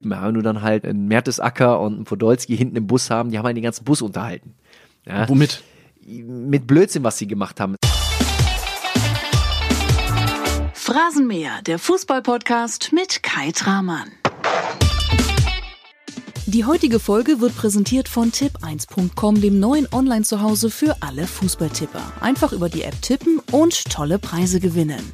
Typen. Ja, wenn du dann halt einen Mertesacker und einen Podolski hinten im Bus haben, die haben halt den ganzen Bus unterhalten. Ja? Womit? Mit Blödsinn, was sie gemacht haben. Phrasenmäher, der Fußball-Podcast mit Kai Tramann. Die heutige Folge wird präsentiert von tipp1.com, dem neuen Online-Zuhause für alle Fußballtipper. Einfach über die App tippen und tolle Preise gewinnen.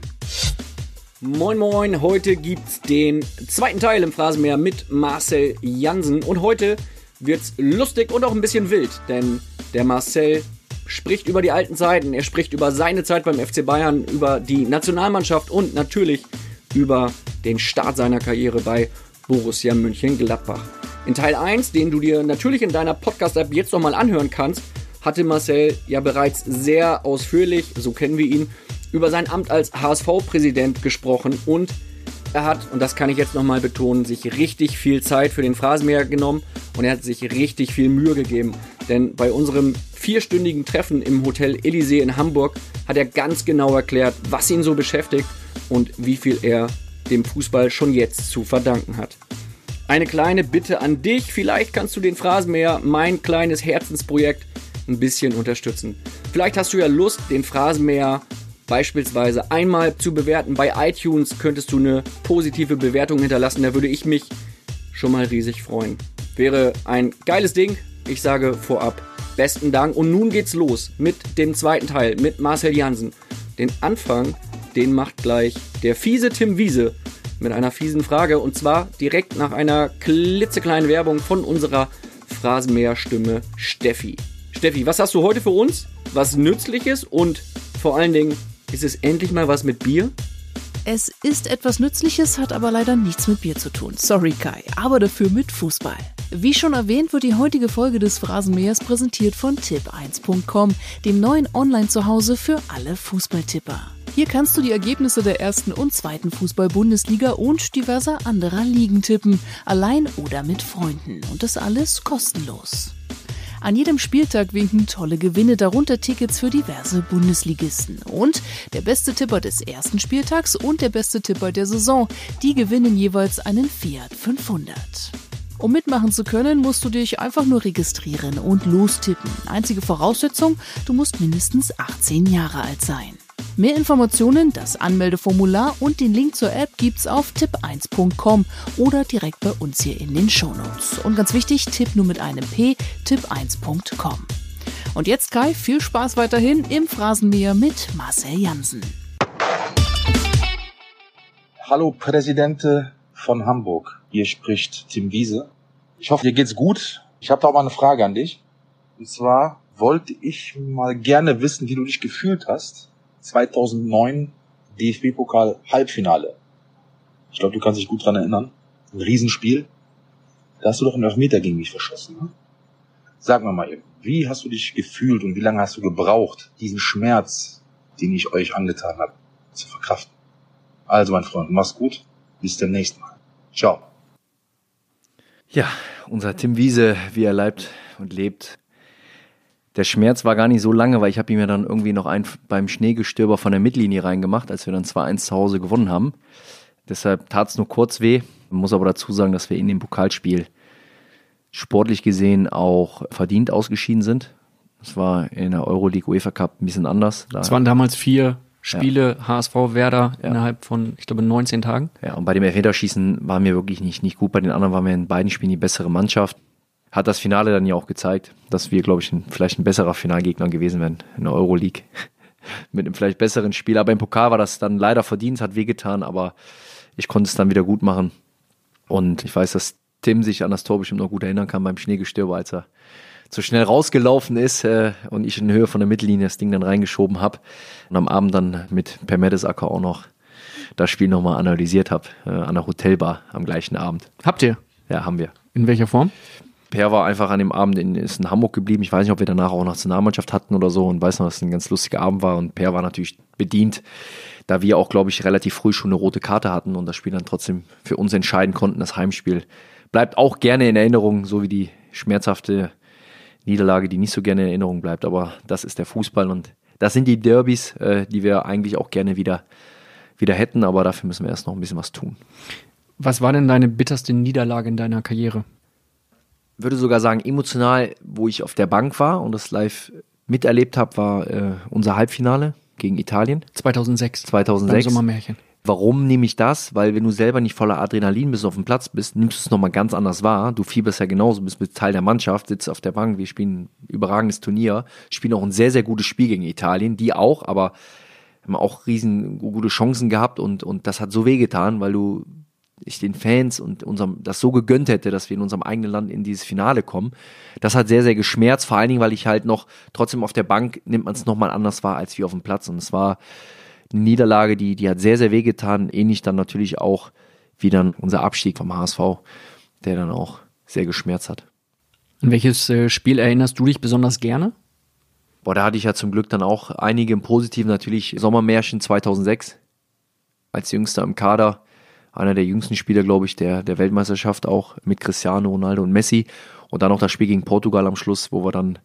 Moin moin, heute gibt's den zweiten Teil im Phrasenmäher mit Marcel Jansen. Und heute wird's lustig und auch ein bisschen wild, denn der Marcel spricht über die alten Zeiten, er spricht über seine Zeit beim FC Bayern, über die Nationalmannschaft und natürlich über den Start seiner Karriere bei Borussia Mönchengladbach. In Teil 1, den du dir natürlich in deiner Podcast-App jetzt nochmal anhören kannst, hatte Marcel ja bereits sehr ausführlich, so kennen wir ihn, über sein Amt als HSV-Präsident gesprochen und er hat, und das kann ich jetzt nochmal betonen, sich richtig viel Zeit für den Phrasenmäher genommen und er hat sich richtig viel Mühe gegeben. Denn bei unserem 4-stündigen Treffen im Hotel Elysee in Hamburg hat er ganz genau erklärt, was ihn so beschäftigt und wie viel er dem Fußball schon jetzt zu verdanken hat. Eine kleine Bitte an dich, vielleicht kannst du den Phrasenmäher, mein kleines Herzensprojekt, ein bisschen unterstützen. Vielleicht hast du ja Lust, den Phrasenmäher beispielsweise einmal zu bewerten. Bei iTunes könntest du eine positive Bewertung hinterlassen, da würde ich mich schon mal riesig freuen. Wäre ein geiles Ding, ich sage vorab besten Dank und nun geht's los mit dem zweiten Teil, mit Marcel Jansen. Den Anfang, den macht gleich der fiese Tim Wiese mit einer fiesen Frage und zwar direkt nach einer klitzekleinen Werbung von unserer Phrasenmäher-Stimme Steffi. Steffi, was hast du heute für uns? Was Nützliches und vor allen Dingen, ist es endlich mal was mit Bier? Es ist etwas Nützliches, hat aber leider nichts mit Bier zu tun. Sorry Kai, aber dafür mit Fußball. Wie schon erwähnt, wird die heutige Folge des Phrasenmähers präsentiert von tipp1.com, dem neuen Online-Zuhause für alle Fußballtipper. Hier kannst du die Ergebnisse der ersten und zweiten Fußball-Bundesliga und diverser anderer Ligen tippen, allein oder mit Freunden. Und das alles kostenlos. An jedem Spieltag winken tolle Gewinne, darunter Tickets für diverse Bundesligisten. Und der beste Tipper des ersten Spieltags und der beste Tipper der Saison, die gewinnen jeweils einen Fiat 500. Um mitmachen zu können, musst du dich einfach nur registrieren und lostippen. Einzige Voraussetzung, du musst mindestens 18 Jahre alt sein. Mehr Informationen, das Anmeldeformular und den Link zur App gibt's auf tipp1.com oder direkt bei uns hier in den Shownotes. Und ganz wichtig, Tipp nur mit einem P, tipp1.com. Und jetzt Kai, viel Spaß weiterhin im Phrasenmäher mit Marcel Jansen. Hallo Präsidente von Hamburg, hier spricht Tim Wiese. Ich hoffe, dir geht's gut. Ich habe da auch mal eine Frage an dich. Und zwar wollte ich mal gerne wissen, wie du dich gefühlt hast. 2009 DFB-Pokal Halbfinale. Ich glaube, du kannst dich gut dran erinnern. Ein Riesenspiel. Da hast du doch einen Elfmeter gegen mich verschossen. Ne? Sag mir mal eben, wie hast du dich gefühlt und wie lange hast du gebraucht, diesen Schmerz, den ich euch angetan habe, zu verkraften? Also, mein Freund, mach's gut. Bis zum nächsten Mal. Ciao. Ja, unser Tim Wiese, wie er leibt und lebt. Der Schmerz war gar nicht so lange, weil ich habe ihm ja dann irgendwie noch einen beim Schneegestöber von der Mittellinie reingemacht, als wir dann 2-1 zu Hause gewonnen haben. Deshalb tat es nur kurz weh. Man muss aber dazu sagen, dass wir in dem Pokalspiel sportlich gesehen auch verdient ausgeschieden sind. Das war in der Euroleague UEFA Cup ein bisschen anders. Es waren damals 4 Spiele, ja. HSV Werder innerhalb von, ich glaube, 19 Tagen. Ja, und bei dem Elfmeterschießen waren wir wirklich nicht gut. Bei den anderen waren wir in beiden Spielen die bessere Mannschaft. Hat das Finale dann ja auch gezeigt, dass wir, glaube ich, vielleicht ein besserer Finalgegner gewesen wären in der Euroleague. Mit einem vielleicht besseren Spiel. Aber im Pokal war das dann leider verdient, hat wehgetan, aber ich konnte es dann wieder gut machen. Und ich weiß, dass Tim sich an das Tor bestimmt noch gut erinnern kann beim Schneegestöber, als er zu schnell rausgelaufen ist und ich in Höhe von der Mittellinie das Ding dann reingeschoben habe. Und am Abend dann mit Per Mertesacker auch noch das Spiel nochmal analysiert habe, an der Hotelbar am gleichen Abend. Habt ihr? Ja, haben wir. In welcher Form? Per war einfach an dem Abend ist in Hamburg geblieben. Ich weiß nicht, ob wir danach auch Nationalmannschaft hatten oder so und weiß noch, dass es ein ganz lustiger Abend war. Und Per war natürlich bedient, da wir auch, glaube ich, relativ früh schon eine rote Karte hatten und das Spiel dann trotzdem für uns entscheiden konnten. Das Heimspiel bleibt auch gerne in Erinnerung, so wie die schmerzhafte Niederlage, die nicht so gerne in Erinnerung bleibt. Aber das ist der Fußball und das sind die Derbys, die wir eigentlich auch gerne wieder hätten. Aber dafür müssen wir erst noch ein bisschen was tun. Was war denn deine bitterste Niederlage in deiner Karriere? Würde sogar sagen, emotional, wo ich auf der Bank war und das live miterlebt habe, war unser Halbfinale gegen Italien. 2006. 2006. Beim Sommermärchen. Warum nehme ich das? Weil wenn du selber nicht voller Adrenalin bist und auf dem Platz bist, nimmst du es nochmal ganz anders wahr. Du fieberst ja genauso, bist mit Teil der Mannschaft, sitzt auf der Bank, wir spielen ein überragendes Turnier, spielen auch ein sehr, sehr gutes Spiel gegen Italien, die auch, aber haben auch riesen gute Chancen gehabt und das hat so wehgetan, weil ich den Fans und unserem das so gegönnt hätte, dass wir in unserem eigenen Land in dieses Finale kommen. Das hat sehr, sehr geschmerzt, vor allen Dingen, weil ich halt noch, trotzdem auf der Bank nimmt man es nochmal anders wahr als wie auf dem Platz und es war eine Niederlage, die hat sehr, sehr wehgetan, ähnlich dann natürlich auch wie dann unser Abstieg vom HSV, der dann auch sehr geschmerzt hat. An welches Spiel erinnerst du dich besonders gerne? Da hatte ich ja zum Glück dann auch einige im Positiven, natürlich Sommermärchen 2006, als Jüngster im Kader, einer der jüngsten Spieler, glaube ich, der Weltmeisterschaft auch, mit Cristiano Ronaldo und Messi und dann noch das Spiel gegen Portugal am Schluss, wo wir dann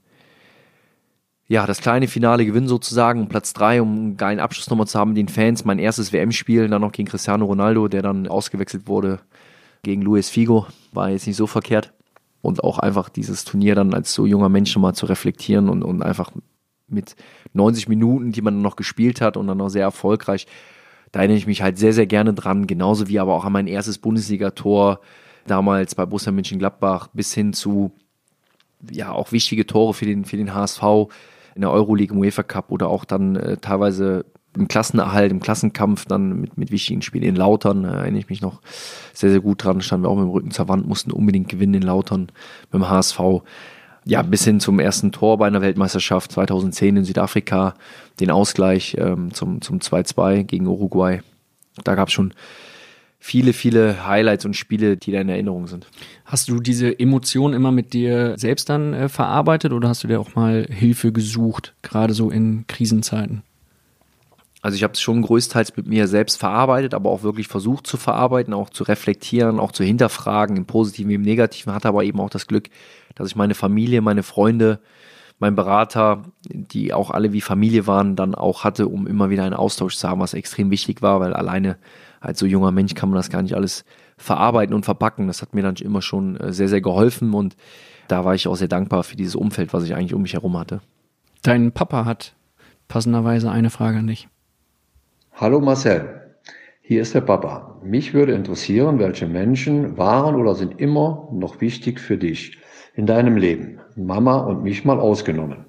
das kleine Finale gewinnen sozusagen, Platz 3, um einen geilen Abschluss nochmal zu haben mit den Fans. Mein erstes WM-Spiel, dann noch gegen Cristiano Ronaldo, der dann ausgewechselt wurde gegen Luis Figo, war jetzt nicht so verkehrt. Und auch einfach dieses Turnier dann als so junger Mensch nochmal zu reflektieren und einfach mit 90 Minuten, die man dann noch gespielt hat und dann noch sehr erfolgreich, da erinnere ich mich halt sehr, sehr gerne dran, genauso wie aber auch an mein erstes Bundesligator damals bei Borussia Mönchengladbach bis hin zu auch wichtige Tore für den HSV in der Euroleague, im UEFA Cup oder auch dann teilweise im Klassenerhalt, im Klassenkampf dann mit wichtigen Spielen in Lautern, erinnere ich mich noch sehr, sehr gut dran, standen wir auch mit dem Rücken zur Wand, mussten unbedingt gewinnen in Lautern mit dem HSV. Ja, bis hin zum ersten Tor bei einer Weltmeisterschaft 2010 in Südafrika, den Ausgleich zum 2-2 gegen Uruguay. Da gab es schon viele, viele Highlights und Spiele, die da in Erinnerung sind. Hast du diese Emotionen immer mit dir selbst dann verarbeitet oder hast du dir auch mal Hilfe gesucht, gerade so in Krisenzeiten? Also ich habe es schon größtenteils mit mir selbst verarbeitet, aber auch wirklich versucht zu verarbeiten, auch zu reflektieren, auch zu hinterfragen, im Positiven wie im Negativen, hatte aber eben auch das Glück, dass ich meine Familie, meine Freunde, mein Berater, die auch alle wie Familie waren, dann auch hatte, um immer wieder einen Austausch zu haben, was extrem wichtig war, weil alleine als so junger Mensch kann man das gar nicht alles verarbeiten und verpacken. Das hat mir dann immer schon sehr, sehr geholfen und da war ich auch sehr dankbar für dieses Umfeld, was ich eigentlich um mich herum hatte. Dein Papa hat passenderweise eine Frage an dich. Hallo Marcel, hier ist der Papa. Mich würde interessieren, welche Menschen waren oder sind immer noch wichtig für dich in deinem Leben? Mama und mich mal ausgenommen.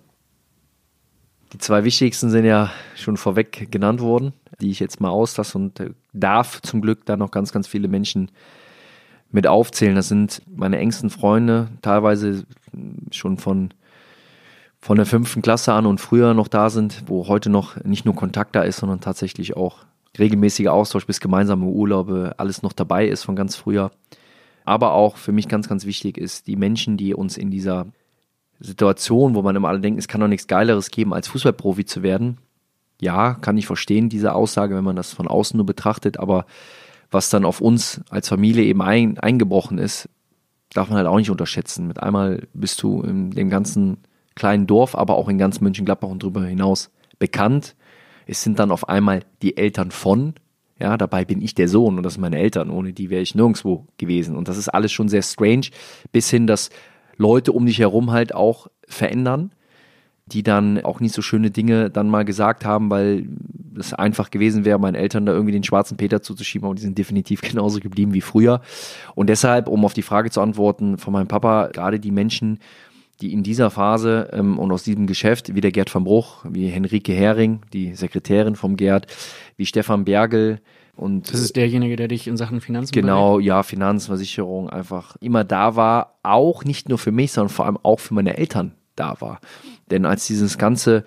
Die zwei wichtigsten sind ja schon vorweg genannt worden, die ich jetzt mal auslasse und darf zum Glück da noch ganz, ganz viele Menschen mit aufzählen. Das sind meine engsten Freunde, teilweise schon von der 5. Klasse an und früher noch da sind, wo heute noch nicht nur Kontakt da ist, sondern tatsächlich auch regelmäßiger Austausch bis gemeinsame Urlaube, alles noch dabei ist von ganz früher. Aber auch für mich ganz, ganz wichtig ist, die Menschen, die uns in dieser Situation, wo man immer alle denkt, es kann doch nichts Geileres geben, als Fußballprofi zu werden. Ja, kann ich verstehen, diese Aussage, wenn man das von außen nur betrachtet, aber was dann auf uns als Familie eben eingebrochen ist, darf man halt auch nicht unterschätzen. Mit einmal bist du in dem ganzen kleinen Dorf, aber auch in ganz Mönchengladbach und darüber hinaus bekannt. Es sind dann auf einmal die Eltern von, ja, dabei bin ich der Sohn und das sind meine Eltern, ohne die wäre ich nirgendwo gewesen. Und das ist alles schon sehr strange, bis hin, dass Leute um dich herum halt auch verändern, die dann auch nicht so schöne Dinge dann mal gesagt haben, weil es einfach gewesen wäre, meinen Eltern da irgendwie den schwarzen Peter zuzuschieben, aber die sind definitiv genauso geblieben wie früher. Und deshalb, um auf die Frage zu antworten von meinem Papa, gerade die Menschen, die in dieser Phase und aus diesem Geschäft, wie der Gerd van Bruch, wie Henrike Hering, die Sekretärin vom Gerd, wie Stefan Bergel. Und das ist derjenige, der dich in Sachen Finanzen genau, berät? Ja, Finanzversicherung einfach immer da war, auch nicht nur für mich, sondern vor allem auch für meine Eltern da war. Denn als dieses ganze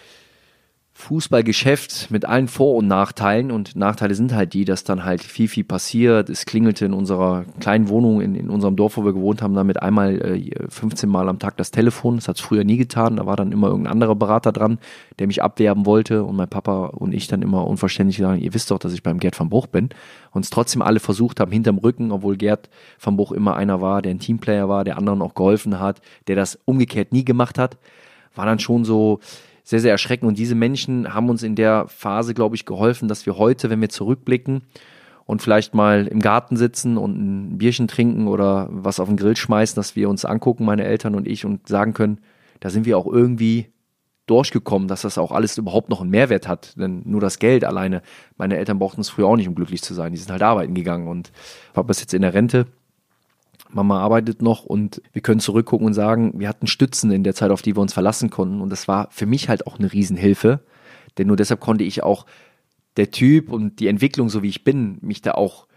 Fußballgeschäft mit allen Vor- und Nachteilen, und Nachteile sind halt die, dass dann halt viel, viel passiert. Es klingelte in unserer kleinen Wohnung, in unserem Dorf, wo wir gewohnt haben, damit einmal 15 Mal am Tag das Telefon. Das hat es früher nie getan. Da war dann immer irgendein anderer Berater dran, der mich abwerben wollte, und mein Papa und ich dann immer unverständlich sagen, ihr wisst doch, dass ich beim Gerd van Bruch bin. Und es trotzdem alle versucht haben, hinterm Rücken, obwohl Gerd van Bruch immer einer war, der ein Teamplayer war, der anderen auch geholfen hat, der das umgekehrt nie gemacht hat, war dann schon so sehr, sehr erschreckend. Und diese Menschen haben uns in der Phase, glaube ich, geholfen, dass wir heute, wenn wir zurückblicken und vielleicht mal im Garten sitzen und ein Bierchen trinken oder was auf den Grill schmeißen, dass wir uns angucken, meine Eltern und ich, und sagen können, da sind wir auch irgendwie durchgekommen, dass das auch alles überhaupt noch einen Mehrwert hat. Denn nur das Geld alleine, meine Eltern brauchten es früher auch nicht, um glücklich zu sein. Die sind halt arbeiten gegangen und Papa ist jetzt in der Rente. Mama arbeitet noch und wir können zurückgucken und sagen, wir hatten Stützen in der Zeit, auf die wir uns verlassen konnten. Und das war für mich halt auch eine Riesenhilfe. Denn nur deshalb konnte ich auch der Typ und die Entwicklung, so wie ich bin, mich da auch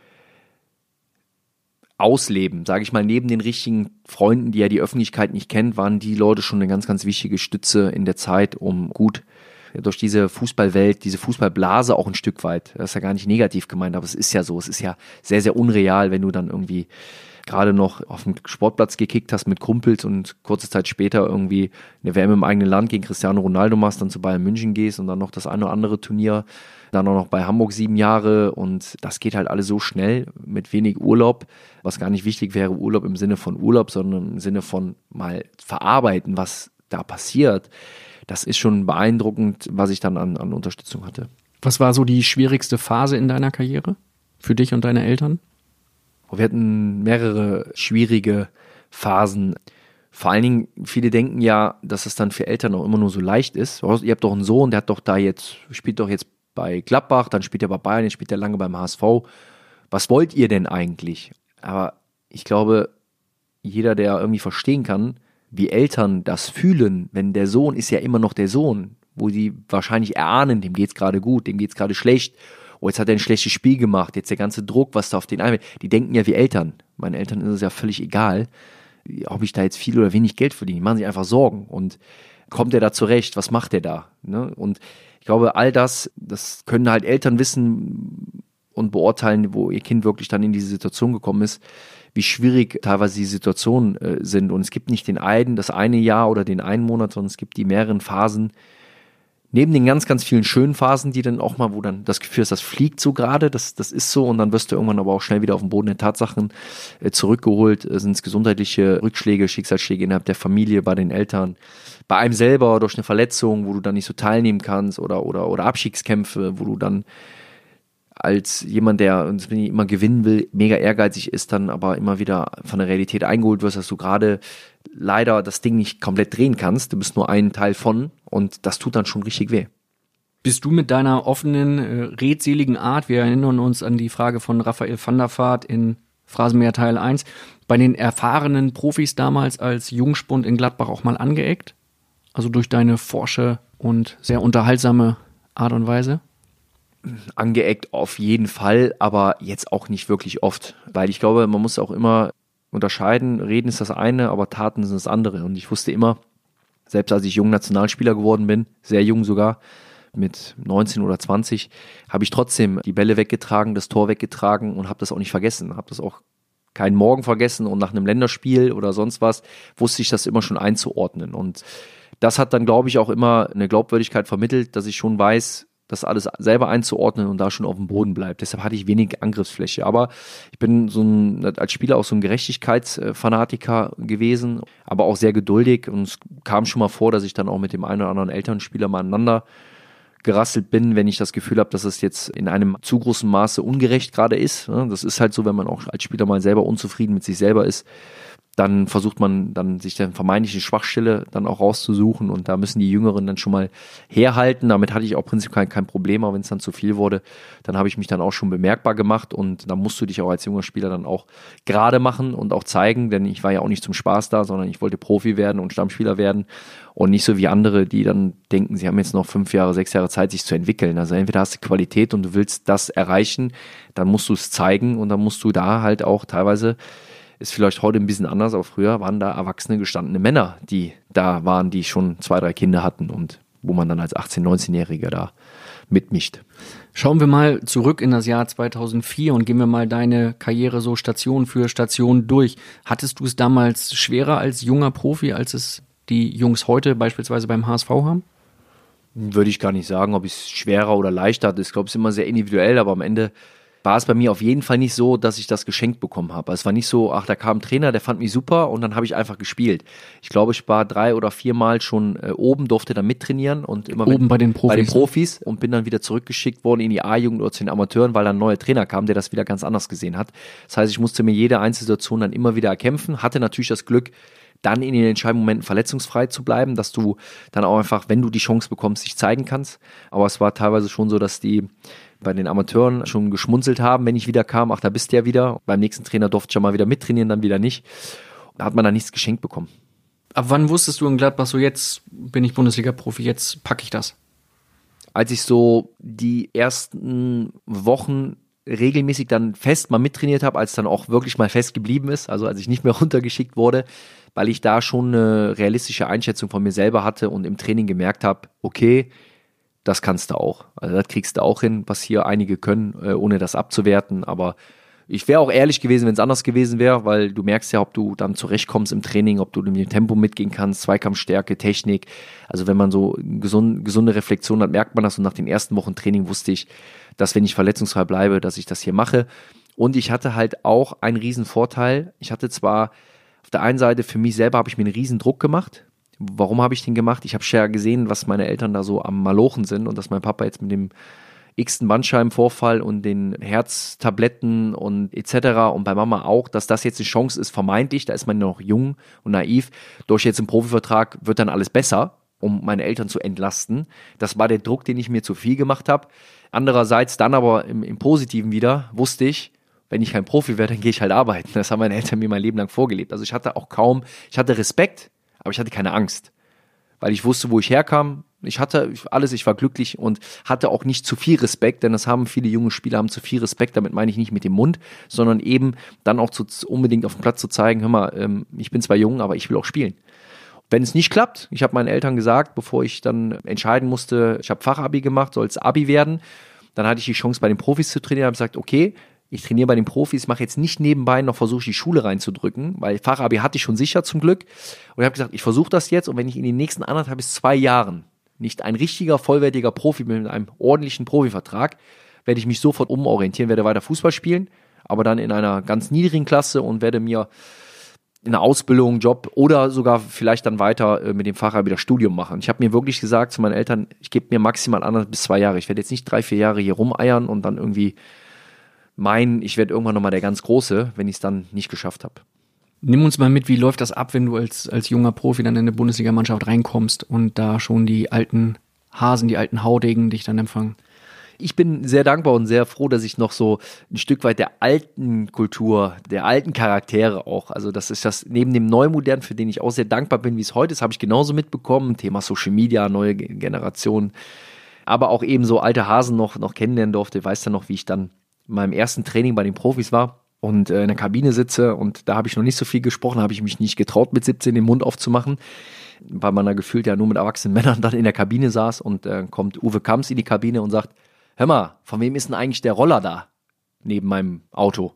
ausleben. Sage ich mal, neben den richtigen Freunden, die ja die Öffentlichkeit nicht kennt, waren die Leute schon eine ganz, ganz wichtige Stütze in der Zeit, um gut durch diese Fußballwelt, diese Fußballblase auch ein Stück weit, das ist ja gar nicht negativ gemeint, aber es ist ja so, es ist ja sehr, sehr unreal, wenn du dann irgendwie gerade noch auf dem Sportplatz gekickt hast mit Kumpels und kurze Zeit später irgendwie eine WM im eigenen Land gegen Cristiano Ronaldo machst, dann zu Bayern München gehst und dann noch das eine oder andere Turnier, dann auch noch bei Hamburg 7 Jahre und das geht halt alles so schnell mit wenig Urlaub, was gar nicht wichtig wäre, Urlaub im Sinne von Urlaub, sondern im Sinne von mal verarbeiten, was da passiert. Das ist schon beeindruckend, was ich dann an Unterstützung hatte. Was war so die schwierigste Phase in deiner Karriere für dich und deine Eltern? Wir hatten mehrere schwierige Phasen. Vor allen Dingen, viele denken ja, dass es dann für Eltern auch immer nur so leicht ist. Ihr habt doch einen Sohn, der hat doch da jetzt, spielt doch jetzt bei Gladbach, dann spielt er bei Bayern, jetzt spielt er lange beim HSV. Was wollt ihr denn eigentlich? Aber ich glaube, jeder, der irgendwie verstehen kann, wie Eltern das fühlen, wenn der Sohn ist ja immer noch der Sohn, wo sie wahrscheinlich erahnen, dem geht's gerade gut, dem geht's gerade schlecht. Oh, jetzt hat er ein schlechtes Spiel gemacht, jetzt der ganze Druck, was da auf den einwirkt. Die denken ja wie Eltern. Meinen Eltern ist es ja völlig egal, ob ich da jetzt viel oder wenig Geld verdiene. Die machen sich einfach Sorgen. Und kommt er da zurecht? Was macht er da? Ne? Und ich glaube, all das können halt Eltern wissen und beurteilen, wo ihr Kind wirklich dann in diese Situation gekommen ist, wie schwierig teilweise die Situationen sind. Und es gibt nicht das eine Jahr oder den einen Monat, sondern es gibt die mehreren Phasen, neben den ganz, ganz vielen schönen Phasen, die dann auch mal, wo dann das Gefühl ist, das fliegt so gerade, das ist so und dann wirst du irgendwann aber auch schnell wieder auf den Boden der Tatsachen zurückgeholt, sind es gesundheitliche Rückschläge, Schicksalsschläge innerhalb der Familie, bei den Eltern, bei einem selber durch eine Verletzung, wo du dann nicht so teilnehmen kannst oder Abstiegskämpfe, wo du dann als jemand, der immer gewinnen will, mega ehrgeizig ist, dann aber immer wieder von der Realität eingeholt wirst, dass du gerade leider das Ding nicht komplett drehen kannst. Du bist nur ein Teil von und das tut dann schon richtig weh. Bist du mit deiner offenen, redseligen Art, wir erinnern uns an die Frage von Raphael van der Vaart in Phrasenmäher Teil 1, bei den erfahrenen Profis damals als Jungspund in Gladbach auch mal angeeckt? Also durch deine forsche und sehr unterhaltsame Art und Weise? Angeeckt auf jeden Fall, aber jetzt auch nicht wirklich oft, weil ich glaube, man muss auch immer unterscheiden, reden ist das eine, aber Taten sind das andere und ich wusste immer, selbst als ich jung Nationalspieler geworden bin, sehr jung sogar, mit 19 oder 20, habe ich trotzdem die Bälle weggetragen, das Tor weggetragen und habe das auch nicht vergessen, habe das auch keinen Morgen vergessen und nach einem Länderspiel oder sonst was wusste ich das immer schon einzuordnen und das hat dann, glaube ich, auch immer eine Glaubwürdigkeit vermittelt, dass ich schon weiß, das alles selber einzuordnen und da schon auf dem Boden bleibt. Deshalb hatte ich wenig Angriffsfläche. Aber ich bin als Spieler auch so ein Gerechtigkeitsfanatiker gewesen, aber auch sehr geduldig. Und es kam schon mal vor, dass ich dann auch mit dem einen oder anderen Elternspieler mal aneinander gerasselt bin, wenn ich das Gefühl habe, dass es jetzt in einem zu großen Maße ungerecht gerade ist. Das ist halt so, wenn man auch als Spieler mal selber unzufrieden mit sich selber ist, dann versucht man dann sich der vermeintlichen Schwachstelle dann auch rauszusuchen und da müssen die Jüngeren dann schon mal herhalten. Damit hatte ich auch prinzipiell kein Problem, aber wenn es dann zu viel wurde, dann habe ich mich dann auch schon bemerkbar gemacht und da musst du dich auch als junger Spieler dann auch gerade machen und auch zeigen, denn ich war ja auch nicht zum Spaß da, sondern ich wollte Profi werden und Stammspieler werden und nicht so wie andere, die dann denken, sie haben jetzt noch 5 Jahre, 6 Jahre Zeit, sich zu entwickeln. Also entweder hast du Qualität und du willst das erreichen, dann musst du es zeigen und dann musst du da halt auch teilweise, ist vielleicht heute ein bisschen anders, aber früher waren da erwachsene, gestandene Männer, die da waren, die schon 2, 3 Kinder hatten und wo man dann als 18-, 19-Jähriger da mitmischt. Schauen wir mal zurück in das Jahr 2004 und gehen wir mal deine Karriere so Station für Station durch. Hattest du es damals schwerer als junger Profi, als es die Jungs heute beispielsweise beim HSV haben? Würde ich gar nicht sagen, ob ich es schwerer oder leichter hatte. Ich glaube, es ist immer sehr individuell, aber am Ende war es bei mir auf jeden Fall nicht so, dass ich das geschenkt bekommen habe. Es war nicht so, ach, da kam ein Trainer, der fand mich super und dann habe ich einfach gespielt. Ich glaube, ich war 3 oder 4 Mal schon oben, durfte da mittrainieren und immer oben bei den Profis und bin dann wieder zurückgeschickt worden in die A-Jugend oder zu den Amateuren, weil dann ein neuer Trainer kam, der das wieder ganz anders gesehen hat. Das heißt, ich musste mir jede Einzelsituation dann immer wieder erkämpfen, hatte natürlich das Glück, dann in den entscheidenden Momenten verletzungsfrei zu bleiben, dass du dann auch einfach, wenn du die Chance bekommst, dich zeigen kannst. Aber es war teilweise schon so, dass die bei den Amateuren schon geschmunzelt haben, wenn ich wieder kam, ach, da bist du ja wieder. Beim nächsten Trainer durfte ich schon mal wieder mittrainieren, dann wieder nicht. Da hat man dann nichts geschenkt bekommen. Ab wann wusstest du in Gladbach so, jetzt bin ich Bundesliga-Profi, jetzt packe ich das? Als ich so die ersten Wochen regelmäßig dann fest mal mittrainiert habe, als dann auch wirklich mal fest geblieben ist, also als ich nicht mehr runtergeschickt wurde, weil ich da schon eine realistische Einschätzung von mir selber hatte und im Training gemerkt habe, okay, das kannst du auch. Also das kriegst du auch hin, was hier einige können, ohne das abzuwerten. Aber ich wäre auch ehrlich gewesen, wenn es anders gewesen wäre, weil du merkst ja, ob du dann zurechtkommst im Training, ob du mit dem Tempo mitgehen kannst, Zweikampfstärke, Technik. Also wenn man so gesunde Reflexion hat, merkt man das. Und nach den ersten Wochen Training wusste ich, dass wenn ich verletzungsfrei bleibe, dass ich das hier mache. Und ich hatte halt auch einen riesen Vorteil. Ich hatte zwar auf der einen Seite für mich selber habe ich mir einen riesen Druck gemacht. Warum habe ich den gemacht? Ich habe ja gesehen, was meine Eltern da so am Malochen sind und dass mein Papa jetzt mit dem x-ten Bandscheibenvorfall und den Herztabletten und etc. und bei Mama auch, dass das jetzt eine Chance ist, vermeintlich, da ist man noch jung und naiv, durch jetzt einen Profivertrag wird dann alles besser, um meine Eltern zu entlasten. Das war der Druck, den ich mir zu viel gemacht habe. Andererseits dann aber im Positiven wieder wusste ich, wenn ich kein Profi werde, dann gehe ich halt arbeiten. Das haben meine Eltern mir mein Leben lang vorgelebt. Also ich hatte hatte Respekt, aber ich hatte keine Angst, weil ich wusste, wo ich herkam. Ich hatte alles, ich war glücklich und hatte auch nicht zu viel Respekt, denn das haben viele junge Spieler, haben zu viel Respekt, damit meine ich nicht mit dem Mund, sondern eben dann auch unbedingt auf dem Platz zu zeigen, hör mal, ich bin zwar jung, aber ich will auch spielen. Wenn es nicht klappt, ich habe meinen Eltern gesagt, bevor ich dann entscheiden musste, ich habe Fachabi gemacht, soll es Abi werden, dann hatte ich die Chance, bei den Profis zu trainieren, habe gesagt, okay, ich trainiere bei den Profis, mache jetzt nicht nebenbei noch versuche, die Schule reinzudrücken, weil Fachabi hatte ich schon sicher zum Glück. Und ich habe gesagt, ich versuche das jetzt und wenn ich in den nächsten 1,5 bis 2 Jahren nicht ein richtiger, vollwertiger Profi bin mit einem ordentlichen Profivertrag, werde ich mich sofort umorientieren, werde weiter Fußball spielen, aber dann in einer ganz niedrigen Klasse und werde mir eine Ausbildung, Job oder sogar vielleicht dann weiter mit dem Fachabi das Studium machen. Ich habe mir wirklich gesagt zu meinen Eltern, ich gebe mir maximal 1,5 bis 2 Jahre. Ich werde jetzt nicht 3, 4 Jahre hier rumeiern und dann irgendwie ich werde irgendwann nochmal der ganz Große, wenn ich es dann nicht geschafft habe. Nimm uns mal mit, wie läuft das ab, wenn du als junger Profi dann in eine Bundesligamannschaft reinkommst und da schon die alten Hasen, die alten Haudegen dich dann empfangen? Ich bin sehr dankbar und sehr froh, dass ich noch so ein Stück weit der alten Kultur, der alten Charaktere auch, also das ist das neben dem Neumodernen, für den ich auch sehr dankbar bin, wie es heute ist, habe ich genauso mitbekommen, Thema Social Media, neue Generation, aber auch eben so alte Hasen noch kennenlernen durfte, weiß dann noch, wie ich dann in meinem ersten Training bei den Profis war und in der Kabine sitze und da habe ich noch nicht so viel gesprochen, habe ich mich nicht getraut, mit 17 den Mund aufzumachen, weil man da gefühlt ja nur mit erwachsenen Männern dann in der Kabine saß und kommt Uwe Kamps in die Kabine und sagt, hör mal, von wem ist denn eigentlich der Roller da neben meinem Auto?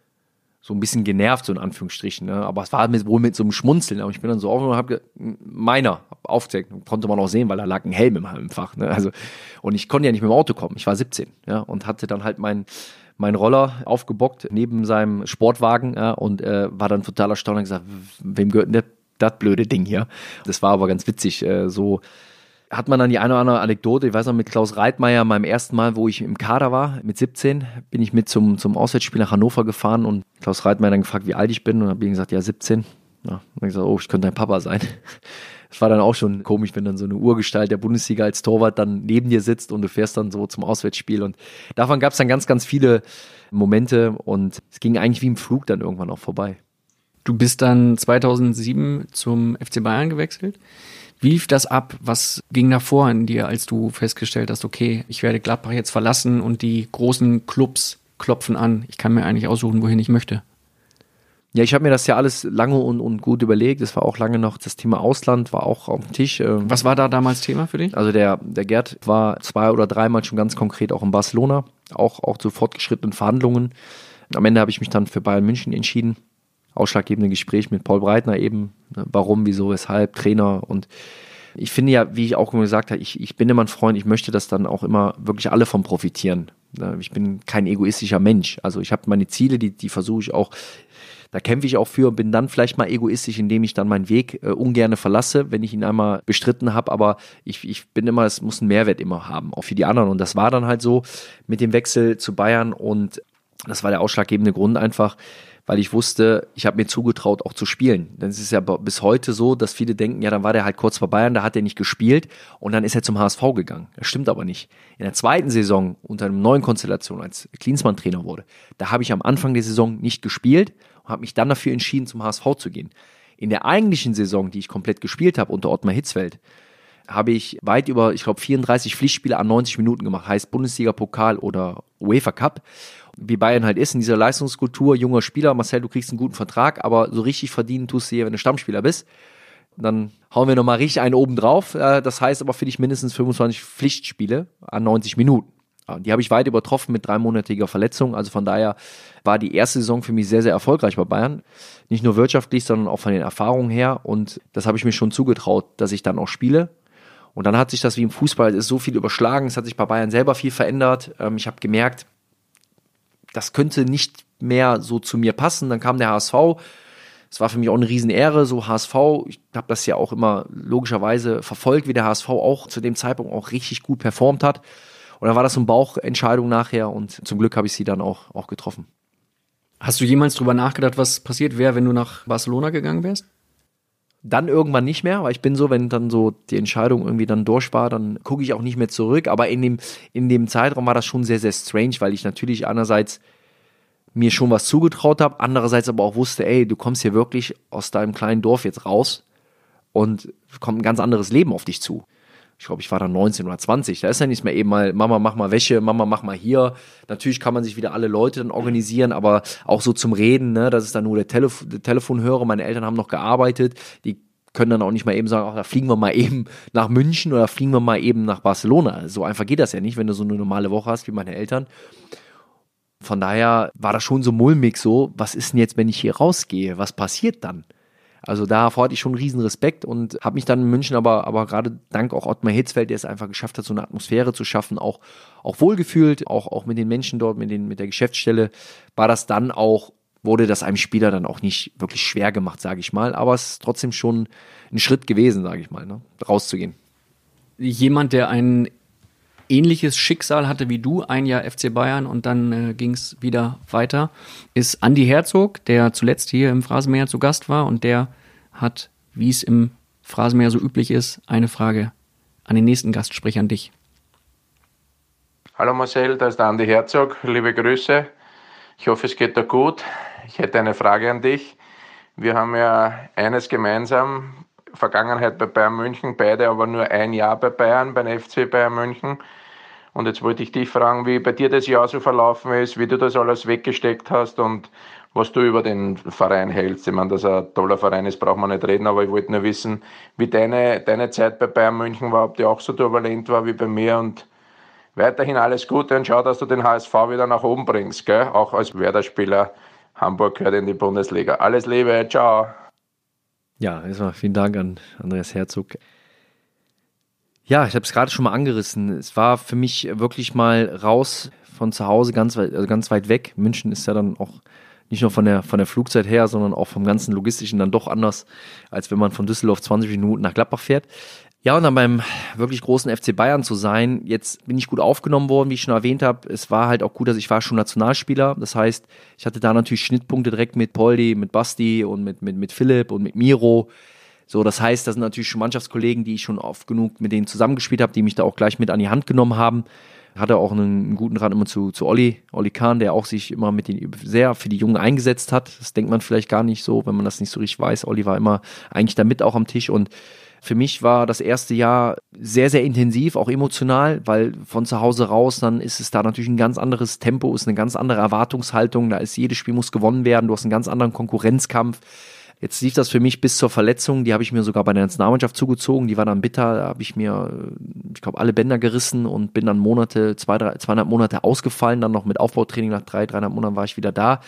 So ein bisschen genervt, so in Anführungsstrichen, ne? Aber es war wohl mit so einem Schmunzeln, aber ich bin dann so aufgenommen und habe meiner aufgezeigt, konnte man auch sehen, weil da lag ein Helm im Fach, ne? Also, und ich konnte ja nicht mit dem Auto kommen, ich war 17, ja, und hatte dann halt meinen Roller aufgebockt neben seinem Sportwagen, ja, und war dann total erstaunt und gesagt, wem gehört denn das blöde Ding hier? Das war aber ganz witzig, so hat man dann die eine oder andere Anekdote, ich weiß noch, mit Klaus Reitmeier, meinem ersten Mal, wo ich im Kader war, mit 17, bin ich mit zum Auswärtsspiel nach Hannover gefahren und Klaus Reitmeier dann gefragt, wie alt ich bin und habe ihm gesagt, ja 17. Ja, und dann habe ich gesagt, oh, ich könnte dein Papa sein. Das war dann auch schon komisch, wenn dann so eine Urgestalt der Bundesliga als Torwart dann neben dir sitzt und du fährst dann so zum Auswärtsspiel und davon gab es dann ganz, ganz viele Momente und es ging eigentlich wie im Flug dann irgendwann auch vorbei. Du bist dann 2007 zum FC Bayern gewechselt. Wie lief das ab? Was ging da vor in dir, als du festgestellt hast, okay, ich werde Gladbach jetzt verlassen und die großen Clubs klopfen an. Ich kann mir eigentlich aussuchen, wohin ich möchte. Ja, ich habe mir das ja alles lange und gut überlegt. Es war auch lange noch das Thema Ausland, war auch auf dem Tisch. Was war da damals Thema für dich? Also der Gerd war 2 oder 3 Mal schon ganz konkret auch in Barcelona, auch zu fortgeschrittenen Verhandlungen. Am Ende habe ich mich dann für Bayern München entschieden. Ausschlaggebende Gespräch mit Paul Breitner eben, warum, wieso, weshalb, Trainer und ich finde ja, wie ich auch immer gesagt habe, ich bin immer ein Freund, ich möchte, dass dann auch immer wirklich alle von profitieren. Ich bin kein egoistischer Mensch. Also ich habe meine Ziele, die versuche ich auch, da kämpfe ich auch für und bin dann vielleicht mal egoistisch, indem ich dann meinen Weg ungerne verlasse, wenn ich ihn einmal bestritten habe. Aber ich bin immer, es muss einen Mehrwert immer haben, auch für die anderen. Und das war dann halt so mit dem Wechsel zu Bayern. Und das war der ausschlaggebende Grund einfach, weil ich wusste, ich habe mir zugetraut, auch zu spielen. Denn es ist ja bis heute so, dass viele denken, ja, dann war der halt kurz vor Bayern, da hat er nicht gespielt und dann ist er zum HSV gegangen. Das stimmt aber nicht. In der zweiten Saison unter einer neuen Konstellation, als Klinsmann Trainer wurde, da habe ich am Anfang der Saison nicht gespielt und habe mich dann dafür entschieden, zum HSV zu gehen. In der eigentlichen Saison, die ich komplett gespielt habe unter Ottmar Hitzfeld, habe ich weit über, ich glaube, 34 Pflichtspiele an 90 Minuten gemacht, heißt Bundesliga, Pokal oder UEFA Cup. Wie Bayern halt ist, in dieser Leistungskultur, junger Spieler, Marcel, du kriegst einen guten Vertrag, aber so richtig verdienen tust du hier, wenn du Stammspieler bist. Dann hauen wir nochmal richtig einen oben drauf. Das heißt aber für dich mindestens 25 Pflichtspiele an 90 Minuten. Die habe ich weit übertroffen mit 3-monatiger Verletzung. Also von daher war die erste Saison für mich sehr, sehr erfolgreich bei Bayern. Nicht nur wirtschaftlich, sondern auch von den Erfahrungen her. Und das habe ich mir schon zugetraut, dass ich dann auch spiele. Und dann hat sich das wie im Fußball, es ist so viel überschlagen. Es hat sich bei Bayern selber viel verändert. Ich habe gemerkt, das könnte nicht mehr so zu mir passen. Dann kam der HSV. Es war für mich auch eine Riesenehre, so HSV. Ich habe das ja auch immer logischerweise verfolgt, wie der HSV auch zu dem Zeitpunkt auch richtig gut performt hat. Und dann war das so eine Bauchentscheidung nachher und zum Glück habe ich sie dann auch getroffen. Hast du jemals drüber nachgedacht, was passiert wäre, wenn du nach Barcelona gegangen wärst? Dann irgendwann nicht mehr, weil ich bin so, wenn dann so die Entscheidung irgendwie dann durch war, dann gucke ich auch nicht mehr zurück. Aber in dem Zeitraum war das schon sehr, sehr strange, weil ich natürlich einerseits mir schon was zugetraut habe, andererseits aber auch wusste, ey, du kommst hier wirklich aus deinem kleinen Dorf jetzt raus und kommt ein ganz anderes Leben auf dich zu. Ich glaube, ich war dann 19 oder 20. Da ist ja nicht mehr eben mal, Mama, mach mal Wäsche, Mama, mach mal hier. Natürlich kann man sich wieder alle Leute dann organisieren, aber auch so zum Reden, ne, das ist dann nur der Telefonhörer. Meine Eltern haben noch gearbeitet. Die können dann auch nicht mal eben sagen, ach, da fliegen wir mal eben nach München oder fliegen wir mal eben nach Barcelona. So einfach geht das ja nicht, wenn du so eine normale Woche hast wie meine Eltern. Von daher war das schon so mulmig so, was ist denn jetzt, wenn ich hier rausgehe? Was passiert dann? Also davor hatte ich schon einen riesen Respekt und habe mich dann in München aber gerade dank auch Ottmar Hitzfeld, der es einfach geschafft hat, so eine Atmosphäre zu schaffen, auch wohlgefühlt, auch mit den Menschen dort, mit der Geschäftsstelle, war das dann auch, wurde das einem Spieler dann auch nicht wirklich schwer gemacht, sage ich mal, aber es ist trotzdem schon ein Schritt gewesen, sage ich mal, ne, rauszugehen. Jemand, der ein ähnliches Schicksal hatte wie du, ein Jahr FC Bayern und dann ging es wieder weiter, ist Andi Herzog, der zuletzt hier im Phrasenmäher zu Gast war und der hat, wie es im Phrasenmäher so üblich ist, eine Frage an den nächsten Gast, sprich an dich. Hallo Marcel, da ist der Andi Herzog, liebe Grüße. Ich hoffe, es geht dir gut. Ich hätte eine Frage an dich. Wir haben ja eines gemeinsam, Vergangenheit bei Bayern München, beide aber nur ein Jahr bei Bayern, beim FC Bayern München. Und jetzt wollte ich dich fragen, wie bei dir das Jahr so verlaufen ist, wie du das alles weggesteckt hast und was du über den Verein hältst. Ich meine, dass er ein toller Verein ist, braucht man nicht reden, aber ich wollte nur wissen, wie deine Zeit bei Bayern München war, ob die auch so turbulent war wie bei mir. Und weiterhin alles Gute und schau, dass du den HSV wieder nach oben bringst, gell? Auch als Werder-Spieler. Hamburg gehört in die Bundesliga. Alles Liebe, ciao. Ja, erstmal vielen Dank an Andreas Herzog. Ja, ich habe es gerade schon mal angerissen. Es war für mich wirklich mal raus von zu Hause, ganz weit weg. München ist ja dann auch nicht nur von der Flugzeit her, sondern auch vom ganzen Logistischen dann doch anders, als wenn man von Düsseldorf 20 Minuten nach Gladbach fährt. Ja, und dann beim wirklich großen FC Bayern zu sein, jetzt bin ich gut aufgenommen worden, wie ich schon erwähnt habe. Es war halt auch gut, dass ich war schon Nationalspieler. Das heißt, ich hatte da natürlich Schnittpunkte direkt mit Poldi, mit Basti und mit Philipp und mit Miro. So, das heißt, das sind natürlich schon Mannschaftskollegen, die ich schon oft genug mit denen zusammengespielt habe, die mich da auch gleich mit an die Hand genommen haben. Hatte auch einen guten Draht immer zu Olli Kahn, der auch sich immer mit denen sehr für die Jungen eingesetzt hat. Das denkt man vielleicht gar nicht so, wenn man das nicht so richtig weiß. Olli war immer eigentlich da mit auch am Tisch und für mich war das erste Jahr sehr, sehr intensiv, auch emotional, weil von zu Hause raus, dann ist es da natürlich ein ganz anderes Tempo, ist eine ganz andere Erwartungshaltung, da ist jedes Spiel muss gewonnen werden, du hast einen ganz anderen Konkurrenzkampf. Jetzt lief das für mich bis zur Verletzung, die habe ich mir sogar bei der Nationalmannschaft zugezogen, die war dann bitter, da habe ich mir, ich glaube, alle Bänder gerissen und bin dann zweieinhalb Monate ausgefallen, dann noch mit Aufbautraining, nach 3,5 Monaten war ich wieder da.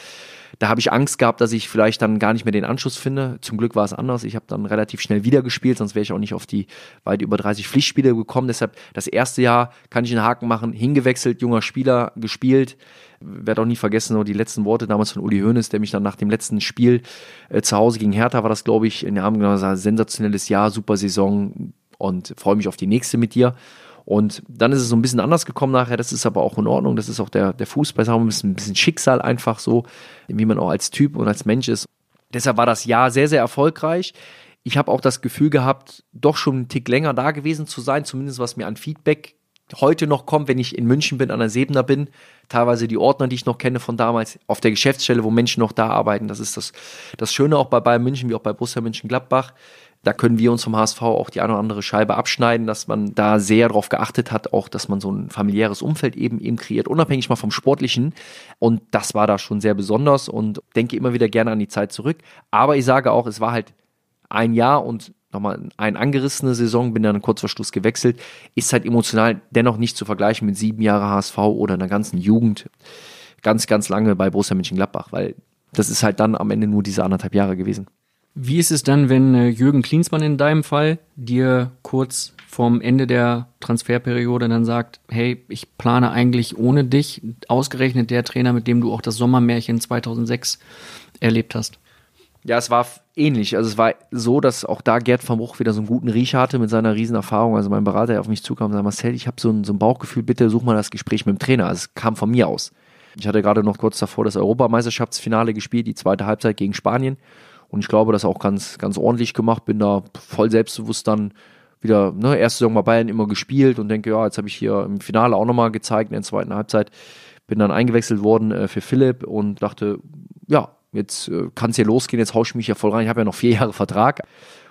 Da habe ich Angst gehabt, dass ich vielleicht dann gar nicht mehr den Anschluss finde. Zum Glück war es anders. Ich habe dann relativ schnell wieder gespielt, sonst wäre ich auch nicht auf die weit über 30 Pflichtspiele gekommen. Deshalb das erste Jahr kann ich einen Haken machen, hingewechselt, junger Spieler, gespielt. Werde auch nie vergessen, nur die letzten Worte damals von Uli Hoeneß, der mich dann nach dem letzten Spiel zu Hause gegen Hertha war das, glaube ich, in der Abend gesagt, sensationelles Jahr, super Saison und freue mich auf die nächste mit dir. Und dann ist es so ein bisschen anders gekommen nachher, das ist aber auch in Ordnung, das ist auch der Fußball, sagen wir, ein bisschen Schicksal einfach so, wie man auch als Typ und als Mensch ist. Deshalb war das Jahr sehr, sehr erfolgreich. Ich habe auch das Gefühl gehabt, doch schon einen Tick länger da gewesen zu sein, zumindest was mir an Feedback heute noch kommt, wenn ich in München bin, an der Sebener bin, teilweise die Ordner, die ich noch kenne von damals, auf der Geschäftsstelle, wo Menschen noch da arbeiten, das ist das Schöne auch bei Bayern München, wie auch bei Borussia Mönchengladbach. Da können wir uns vom HSV auch die eine oder andere Scheibe abschneiden, dass man da sehr darauf geachtet hat, auch dass man so ein familiäres Umfeld eben kreiert, unabhängig mal vom Sportlichen. Und das war da schon sehr besonders und denke immer wieder gerne an die Zeit zurück. Aber ich sage auch, es war halt ein Jahr und nochmal eine angerissene Saison, bin dann kurz vor Schluss gewechselt, ist halt emotional dennoch nicht zu vergleichen mit 7 Jahre HSV oder einer ganzen Jugend ganz, ganz lange bei Borussia Mönchengladbach, weil das ist halt dann am Ende nur diese 1,5 Jahre gewesen. Wie ist es dann, wenn Jürgen Klinsmann in deinem Fall dir kurz vorm Ende der Transferperiode dann sagt, hey, ich plane eigentlich ohne dich, ausgerechnet der Trainer, mit dem du auch das Sommermärchen 2006 erlebt hast? Ja, es war ähnlich. Also es war so, dass auch da Gerd van Bruch wieder so einen guten Riecher hatte mit seiner Riesenerfahrung. Also mein Berater, der auf mich zukam und sagte, Marcel, ich habe so ein Bauchgefühl, bitte such mal das Gespräch mit dem Trainer. Also es kam von mir aus. Ich hatte gerade noch kurz davor das Europameisterschaftsfinale gespielt, die zweite Halbzeit gegen Spanien. Und ich glaube, das auch ganz, ganz ordentlich gemacht. Bin da voll selbstbewusst dann wieder, erste Saison bei Bayern immer gespielt und denke, ja, jetzt habe ich hier im Finale auch nochmal gezeigt in der zweiten Halbzeit. Bin dann eingewechselt worden für Philipp und dachte, ja, jetzt kann es hier losgehen, jetzt haue ich mich ja voll rein. Ich habe ja noch 4 Jahre Vertrag.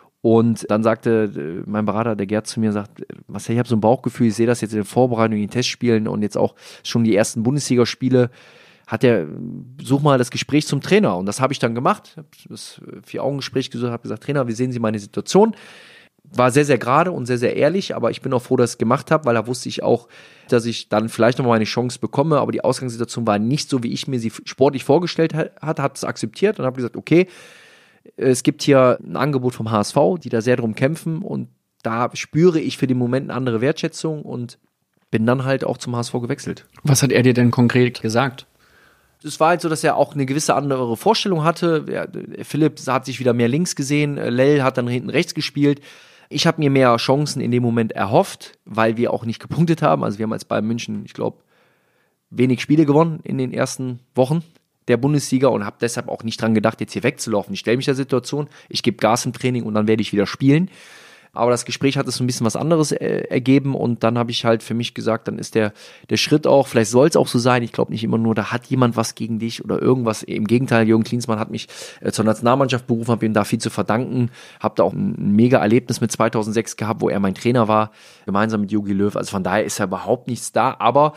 Und dann sagte mein Berater, der Gerd, zu mir, sagt, Marcel, ich habe so ein Bauchgefühl, ich sehe das jetzt in den Vorbereitungen, in den Testspielen und jetzt auch schon die ersten Bundesligaspiele, such mal das Gespräch zum Trainer. Und das habe ich dann gemacht, habe das 4-Augen-Gespräch gesucht, habe gesagt, Trainer, wie sehen Sie meine Situation? War sehr, sehr gerade und sehr, sehr ehrlich, aber ich bin auch froh, dass ich es gemacht habe, weil da wusste ich auch, dass ich dann vielleicht nochmal eine Chance bekomme, aber die Ausgangssituation war nicht so, wie ich mir sie sportlich vorgestellt hatte, habe es akzeptiert und habe gesagt, okay, es gibt hier ein Angebot vom HSV, die da sehr drum kämpfen und da spüre ich für den Moment eine andere Wertschätzung und bin dann halt auch zum HSV gewechselt. Was hat er dir denn konkret gesagt? Es war halt so, dass er auch eine gewisse andere Vorstellung hatte. Philipp hat sich wieder mehr links gesehen, Lell hat dann hinten rechts gespielt. Ich habe mir mehr Chancen in dem Moment erhofft, weil wir auch nicht gepunktet haben. Also wir haben als Bayern München, ich glaube, wenig Spiele gewonnen in den ersten Wochen der Bundesliga und habe deshalb auch nicht dran gedacht, jetzt hier wegzulaufen. Ich stelle mich der Situation, ich gebe Gas im Training und dann werde ich wieder spielen. Aber das Gespräch hat es so ein bisschen was anderes ergeben und dann habe ich halt für mich gesagt, dann ist der Schritt auch, vielleicht soll es auch so sein, ich glaube nicht immer nur, da hat jemand was gegen dich oder irgendwas. Im Gegenteil, Jürgen Klinsmann hat mich zur Nationalmannschaft berufen, habe ihm da viel zu verdanken, habe da auch ein mega Erlebnis mit 2006 gehabt, wo er mein Trainer war, gemeinsam mit Jogi Löw. Also von daher ist ja überhaupt nichts da, aber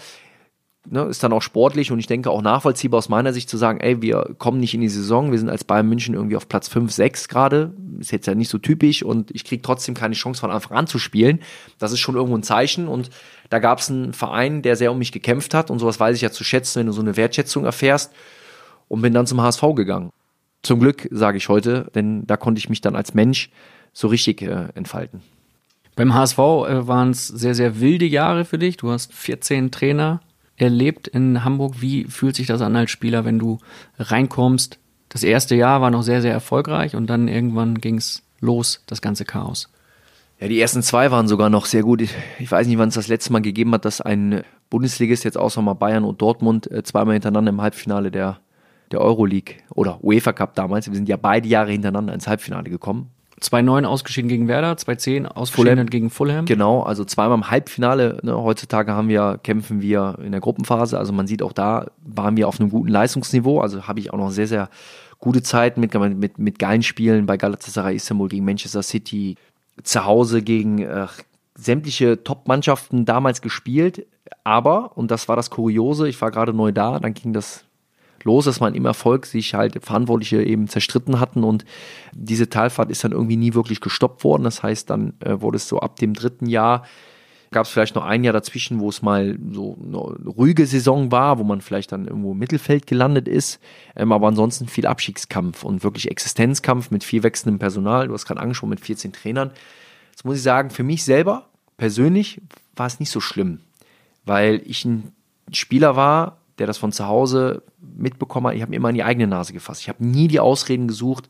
ist dann auch sportlich und ich denke auch nachvollziehbar aus meiner Sicht zu sagen, ey, wir kommen nicht in die Saison, wir sind als Bayern München irgendwie auf Platz 5, 6 gerade, ist jetzt ja nicht so typisch und ich kriege trotzdem keine Chance von Anfang an zu spielen. Das ist schon irgendwo ein Zeichen und da gab es einen Verein, der sehr um mich gekämpft hat und sowas weiß ich ja zu schätzen, wenn du so eine Wertschätzung erfährst und bin dann zum HSV gegangen. Zum Glück, sage ich heute, denn da konnte ich mich dann als Mensch so richtig entfalten. Beim HSV waren es sehr, sehr wilde Jahre für dich. Du hast 14 Trainer erlebt in Hamburg. Wie fühlt sich das an als Spieler, wenn du reinkommst? Das erste Jahr war noch sehr, sehr erfolgreich und dann irgendwann ging es los, das ganze Chaos. Ja, die ersten 2 waren sogar noch sehr gut. Ich weiß nicht, wann es das letzte Mal gegeben hat, dass ein Bundesligist, jetzt außer mal Bayern und Dortmund, 2-mal hintereinander im Halbfinale der Euroleague oder UEFA Cup damals, wir sind ja beide Jahre hintereinander ins Halbfinale gekommen. 2009 ausgeschieden gegen Werder, 2010 ausgeschieden gegen Fulham. Genau, also 2-mal im Halbfinale. Heutzutage kämpfen wir in der Gruppenphase. Also man sieht auch da, waren wir auf einem guten Leistungsniveau. Also habe ich auch noch sehr, sehr gute Zeiten mit geilen Spielen bei Galatasaray Istanbul gegen Manchester City, zu Hause gegen sämtliche Top-Mannschaften damals gespielt. Aber, und das war das Kuriose, ich war gerade neu da, dann ging das los, dass man im Erfolg sich halt Verantwortliche eben zerstritten hatten und diese Talfahrt ist dann irgendwie nie wirklich gestoppt worden. Das heißt, dann wurde es so ab dem 3. Jahr Gab es vielleicht noch ein Jahr dazwischen, wo es mal so eine ruhige Saison war, wo man vielleicht dann irgendwo im Mittelfeld gelandet ist. Aber ansonsten viel Abstiegskampf und wirklich Existenzkampf mit viel wechselndem Personal. Du hast gerade angesprochen, mit 14 Trainern. Jetzt muss ich sagen, für mich selber persönlich war es nicht so schlimm, weil ich ein Spieler war, der das von zu Hause mitbekommen hat. Ich habe mir immer in die eigene Nase gefasst. Ich habe nie die Ausreden gesucht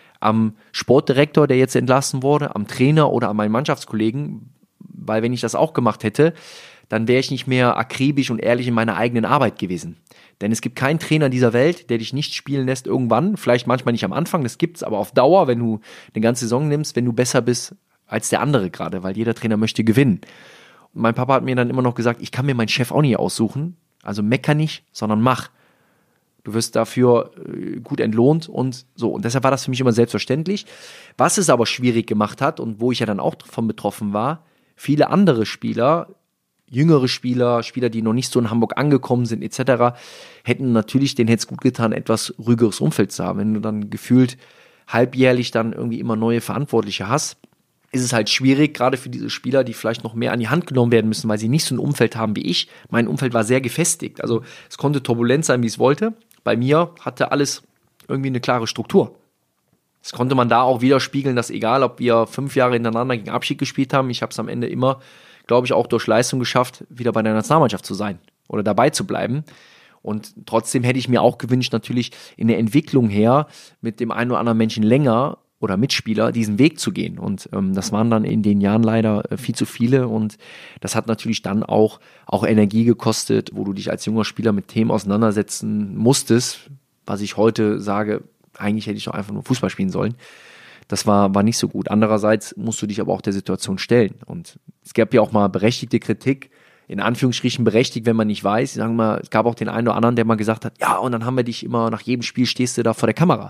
am Sportdirektor, der jetzt entlassen wurde, am Trainer oder an meinen Mannschaftskollegen, weil wenn ich das auch gemacht hätte, dann wäre ich nicht mehr akribisch und ehrlich in meiner eigenen Arbeit gewesen. Denn es gibt keinen Trainer dieser Welt, der dich nicht spielen lässt irgendwann, vielleicht manchmal nicht am Anfang, das gibt's, aber auf Dauer, wenn du eine ganze Saison nimmst, wenn du besser bist als der andere gerade, weil jeder Trainer möchte gewinnen. Und mein Papa hat mir dann immer noch gesagt, ich kann mir meinen Chef auch nie aussuchen, also mecker nicht, sondern mach. Du wirst dafür gut entlohnt und so. Und deshalb war das für mich immer selbstverständlich. Was es aber schwierig gemacht hat und wo ich ja dann auch davon betroffen war, viele andere Spieler, jüngere Spieler, die noch nicht so in Hamburg angekommen sind etc., hätten natürlich, denen hätte es gut getan, etwas ruhigeres Umfeld zu haben. Wenn du dann gefühlt halbjährlich dann irgendwie immer neue Verantwortliche hast, ist es halt schwierig, gerade für diese Spieler, die vielleicht noch mehr an die Hand genommen werden müssen, weil sie nicht so ein Umfeld haben wie ich. Mein Umfeld war sehr gefestigt. Also es konnte turbulent sein, wie es wollte. Bei mir hatte alles irgendwie eine klare Struktur. Das konnte man da auch widerspiegeln, dass egal, ob wir 5 Jahre hintereinander gegen Abschied gespielt haben, ich habe es am Ende immer, glaube ich, auch durch Leistung geschafft, wieder bei der Nationalmannschaft zu sein oder dabei zu bleiben. Und trotzdem hätte ich mir auch gewünscht, natürlich in der Entwicklung her mit dem einen oder anderen Menschen länger oder Mitspieler diesen Weg zu gehen. Und das waren dann in den Jahren leider viel zu viele. Und das hat natürlich dann auch Energie gekostet, wo du dich als junger Spieler mit Themen auseinandersetzen musstest, was ich heute sage, eigentlich hätte ich doch einfach nur Fußball spielen sollen. Das war nicht so gut. Andererseits musst du dich aber auch der Situation stellen. Und es gab ja auch mal berechtigte Kritik, in Anführungsstrichen berechtigt, wenn man nicht weiß. Sagen wir mal, es gab auch den einen oder anderen, der mal gesagt hat, ja, und dann haben wir dich immer, nach jedem Spiel stehst du da vor der Kamera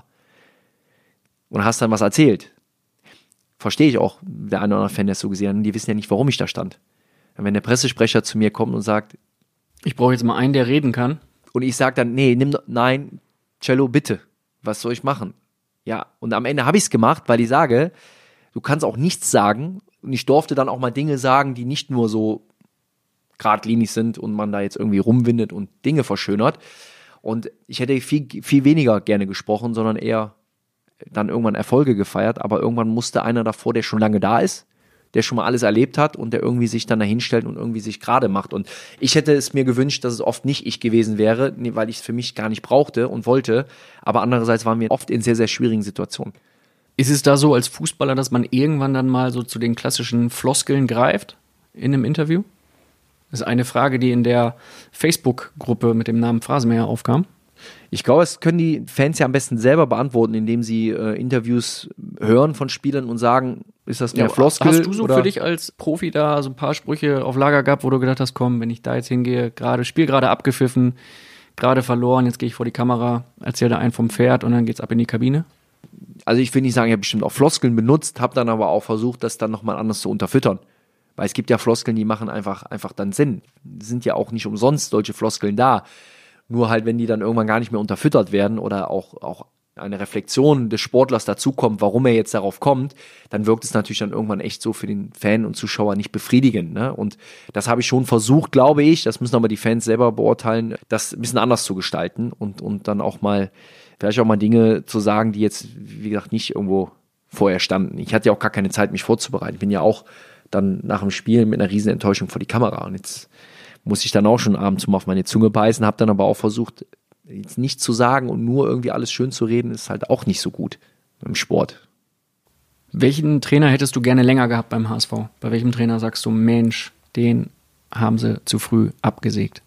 und hast dann was erzählt. Verstehe ich auch, der eine oder andere Fan, der es so gesehen hat. Die wissen ja nicht, warum ich da stand. Und wenn der Pressesprecher zu mir kommt und sagt, ich brauche jetzt mal einen, der reden kann. Und ich sage dann, nein, Cello, bitte. Was soll ich machen? Ja, und am Ende habe ich es gemacht, weil ich sage, du kannst auch nichts sagen. Und ich durfte dann auch mal Dinge sagen, die nicht nur so geradlinig sind und man da jetzt irgendwie rumwindet und Dinge verschönert. Und ich hätte viel, viel weniger gerne gesprochen, sondern eher dann irgendwann Erfolge gefeiert. Aber irgendwann musste einer davor, der schon lange da ist, der schon mal alles erlebt hat und der irgendwie sich dann dahinstellt und irgendwie sich gerade macht. Und ich hätte es mir gewünscht, dass es oft nicht ich gewesen wäre, weil ich es für mich gar nicht brauchte und wollte. Aber andererseits waren wir oft in sehr, sehr schwierigen Situationen. Ist es da so als Fußballer, dass man irgendwann dann mal so zu den klassischen Floskeln greift in einem Interview? Das ist eine Frage, die in der Facebook-Gruppe mit dem Namen Phrasenmäher aufkam. Ich glaube, das können die Fans ja am besten selber beantworten, indem sie Interviews hören von Spielern und sagen, ist das eine Floskel? Hast du so oder? für dich als Profi da so ein paar Sprüche auf Lager gehabt, wo du gedacht hast, komm, wenn ich da jetzt hingehe, Spiel gerade abgepfiffen, gerade verloren, jetzt gehe ich vor die Kamera, erzähle da einen vom Pferd und dann geht's ab in die Kabine? Also ich will nicht sagen, ich habe bestimmt auch Floskeln benutzt, habe dann aber auch versucht, das dann nochmal anders zu unterfüttern. Weil es gibt ja Floskeln, die machen einfach dann Sinn. Sind ja auch nicht umsonst solche Floskeln da. Nur halt, wenn die dann irgendwann gar nicht mehr unterfüttert werden oder auch eine Reflexion des Sportlers dazukommt, warum er jetzt darauf kommt, dann wirkt es natürlich dann irgendwann echt so für den Fan und Zuschauer nicht befriedigend. Ne? Und das habe ich schon versucht, glaube ich, das müssen aber die Fans selber beurteilen, das ein bisschen anders zu gestalten und dann auch mal, vielleicht auch mal Dinge zu sagen, die jetzt, wie gesagt, nicht irgendwo vorher standen. Ich hatte ja auch gar keine Zeit, mich vorzubereiten. Ich bin ja auch dann nach dem Spiel mit einer riesen Enttäuschung vor die Kamera und jetzt muss ich dann auch schon abends mal auf meine Zunge beißen, habe dann aber auch versucht, jetzt nichts zu sagen und nur irgendwie alles schön zu reden, ist halt auch nicht so gut im Sport. Welchen Trainer hättest du gerne länger gehabt beim HSV? Bei welchem Trainer sagst du, Mensch, den haben sie zu früh abgesägt?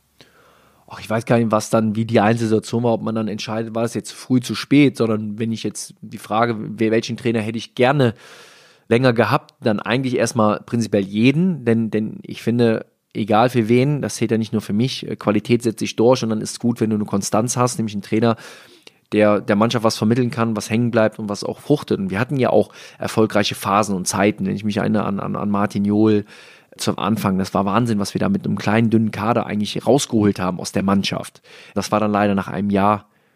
Ach, ich weiß gar nicht, was dann, wie die Einzelsituation war, ob man dann entscheidet, war es jetzt früh, zu spät, sondern wenn ich jetzt die Frage, welchen Trainer hätte ich gerne länger gehabt, dann eigentlich erstmal prinzipiell jeden, denn ich finde, egal für wen, das zählt ja nicht nur für mich, Qualität setzt sich durch und dann ist es gut, wenn du eine Konstanz hast, nämlich einen Trainer, der Mannschaft was vermitteln kann, was hängen bleibt und was auch fruchtet. Und wir hatten ja auch erfolgreiche Phasen und Zeiten, wenn ich mich erinnere an Martin Jol zum Anfang, das war Wahnsinn, was wir da mit einem kleinen, dünnen Kader eigentlich rausgeholt haben aus der Mannschaft. Das war dann leider nach einem Jahr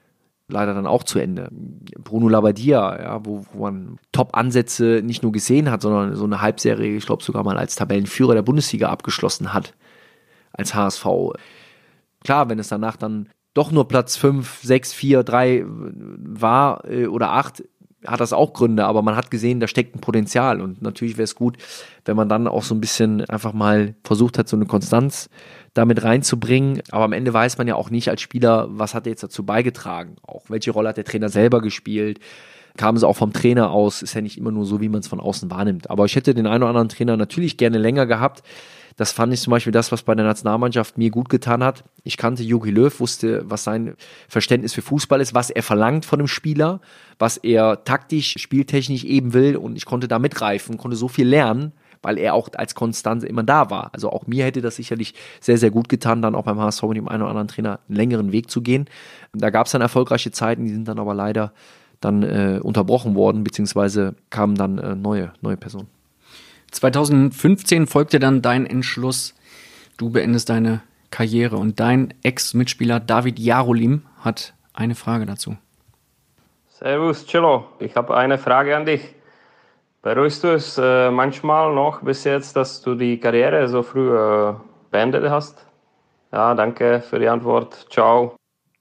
leider dann auch zu Ende. Bruno Labbadia, ja, wo man Top-Ansätze nicht nur gesehen hat, sondern so eine Halbserie, ich glaube sogar mal als Tabellenführer der Bundesliga abgeschlossen hat, als HSV. Klar, wenn es danach dann doch nur Platz 5, 6, 4, 3 war oder 8, hat das auch Gründe, aber man hat gesehen, da steckt ein Potenzial und natürlich wäre es gut, wenn man dann auch so ein bisschen einfach mal versucht hat, so eine Konstanz damit reinzubringen, aber am Ende weiß man ja auch nicht als Spieler, was hat er jetzt dazu beigetragen, auch welche Rolle hat der Trainer selber gespielt, kam es auch vom Trainer aus, ist ja nicht immer nur so, wie man es von außen wahrnimmt, aber ich hätte den einen oder anderen Trainer natürlich gerne länger gehabt. Das fand ich zum Beispiel das, was bei der Nationalmannschaft mir gut getan hat. Ich kannte Jogi Löw, wusste, was sein Verständnis für Fußball ist, was er verlangt von einem Spieler, was er taktisch, spieltechnisch eben will und ich konnte da mitgreifen, konnte so viel lernen, weil er auch als Konstanz immer da war. Also auch mir hätte das sicherlich sehr, sehr gut getan, dann auch beim HSV mit dem einen oder anderen Trainer einen längeren Weg zu gehen. Da gab es dann erfolgreiche Zeiten, die sind dann aber leider dann unterbrochen worden, beziehungsweise kamen dann neue Personen. 2015 folgte dann dein Entschluss, du beendest deine Karriere und dein Ex-Mitspieler David Jarolim hat eine Frage dazu. Servus, Cello. Ich habe eine Frage an dich. Bereust du es manchmal noch bis jetzt, dass du die Karriere so früh beendet hast? Ja, danke für die Antwort. Ciao.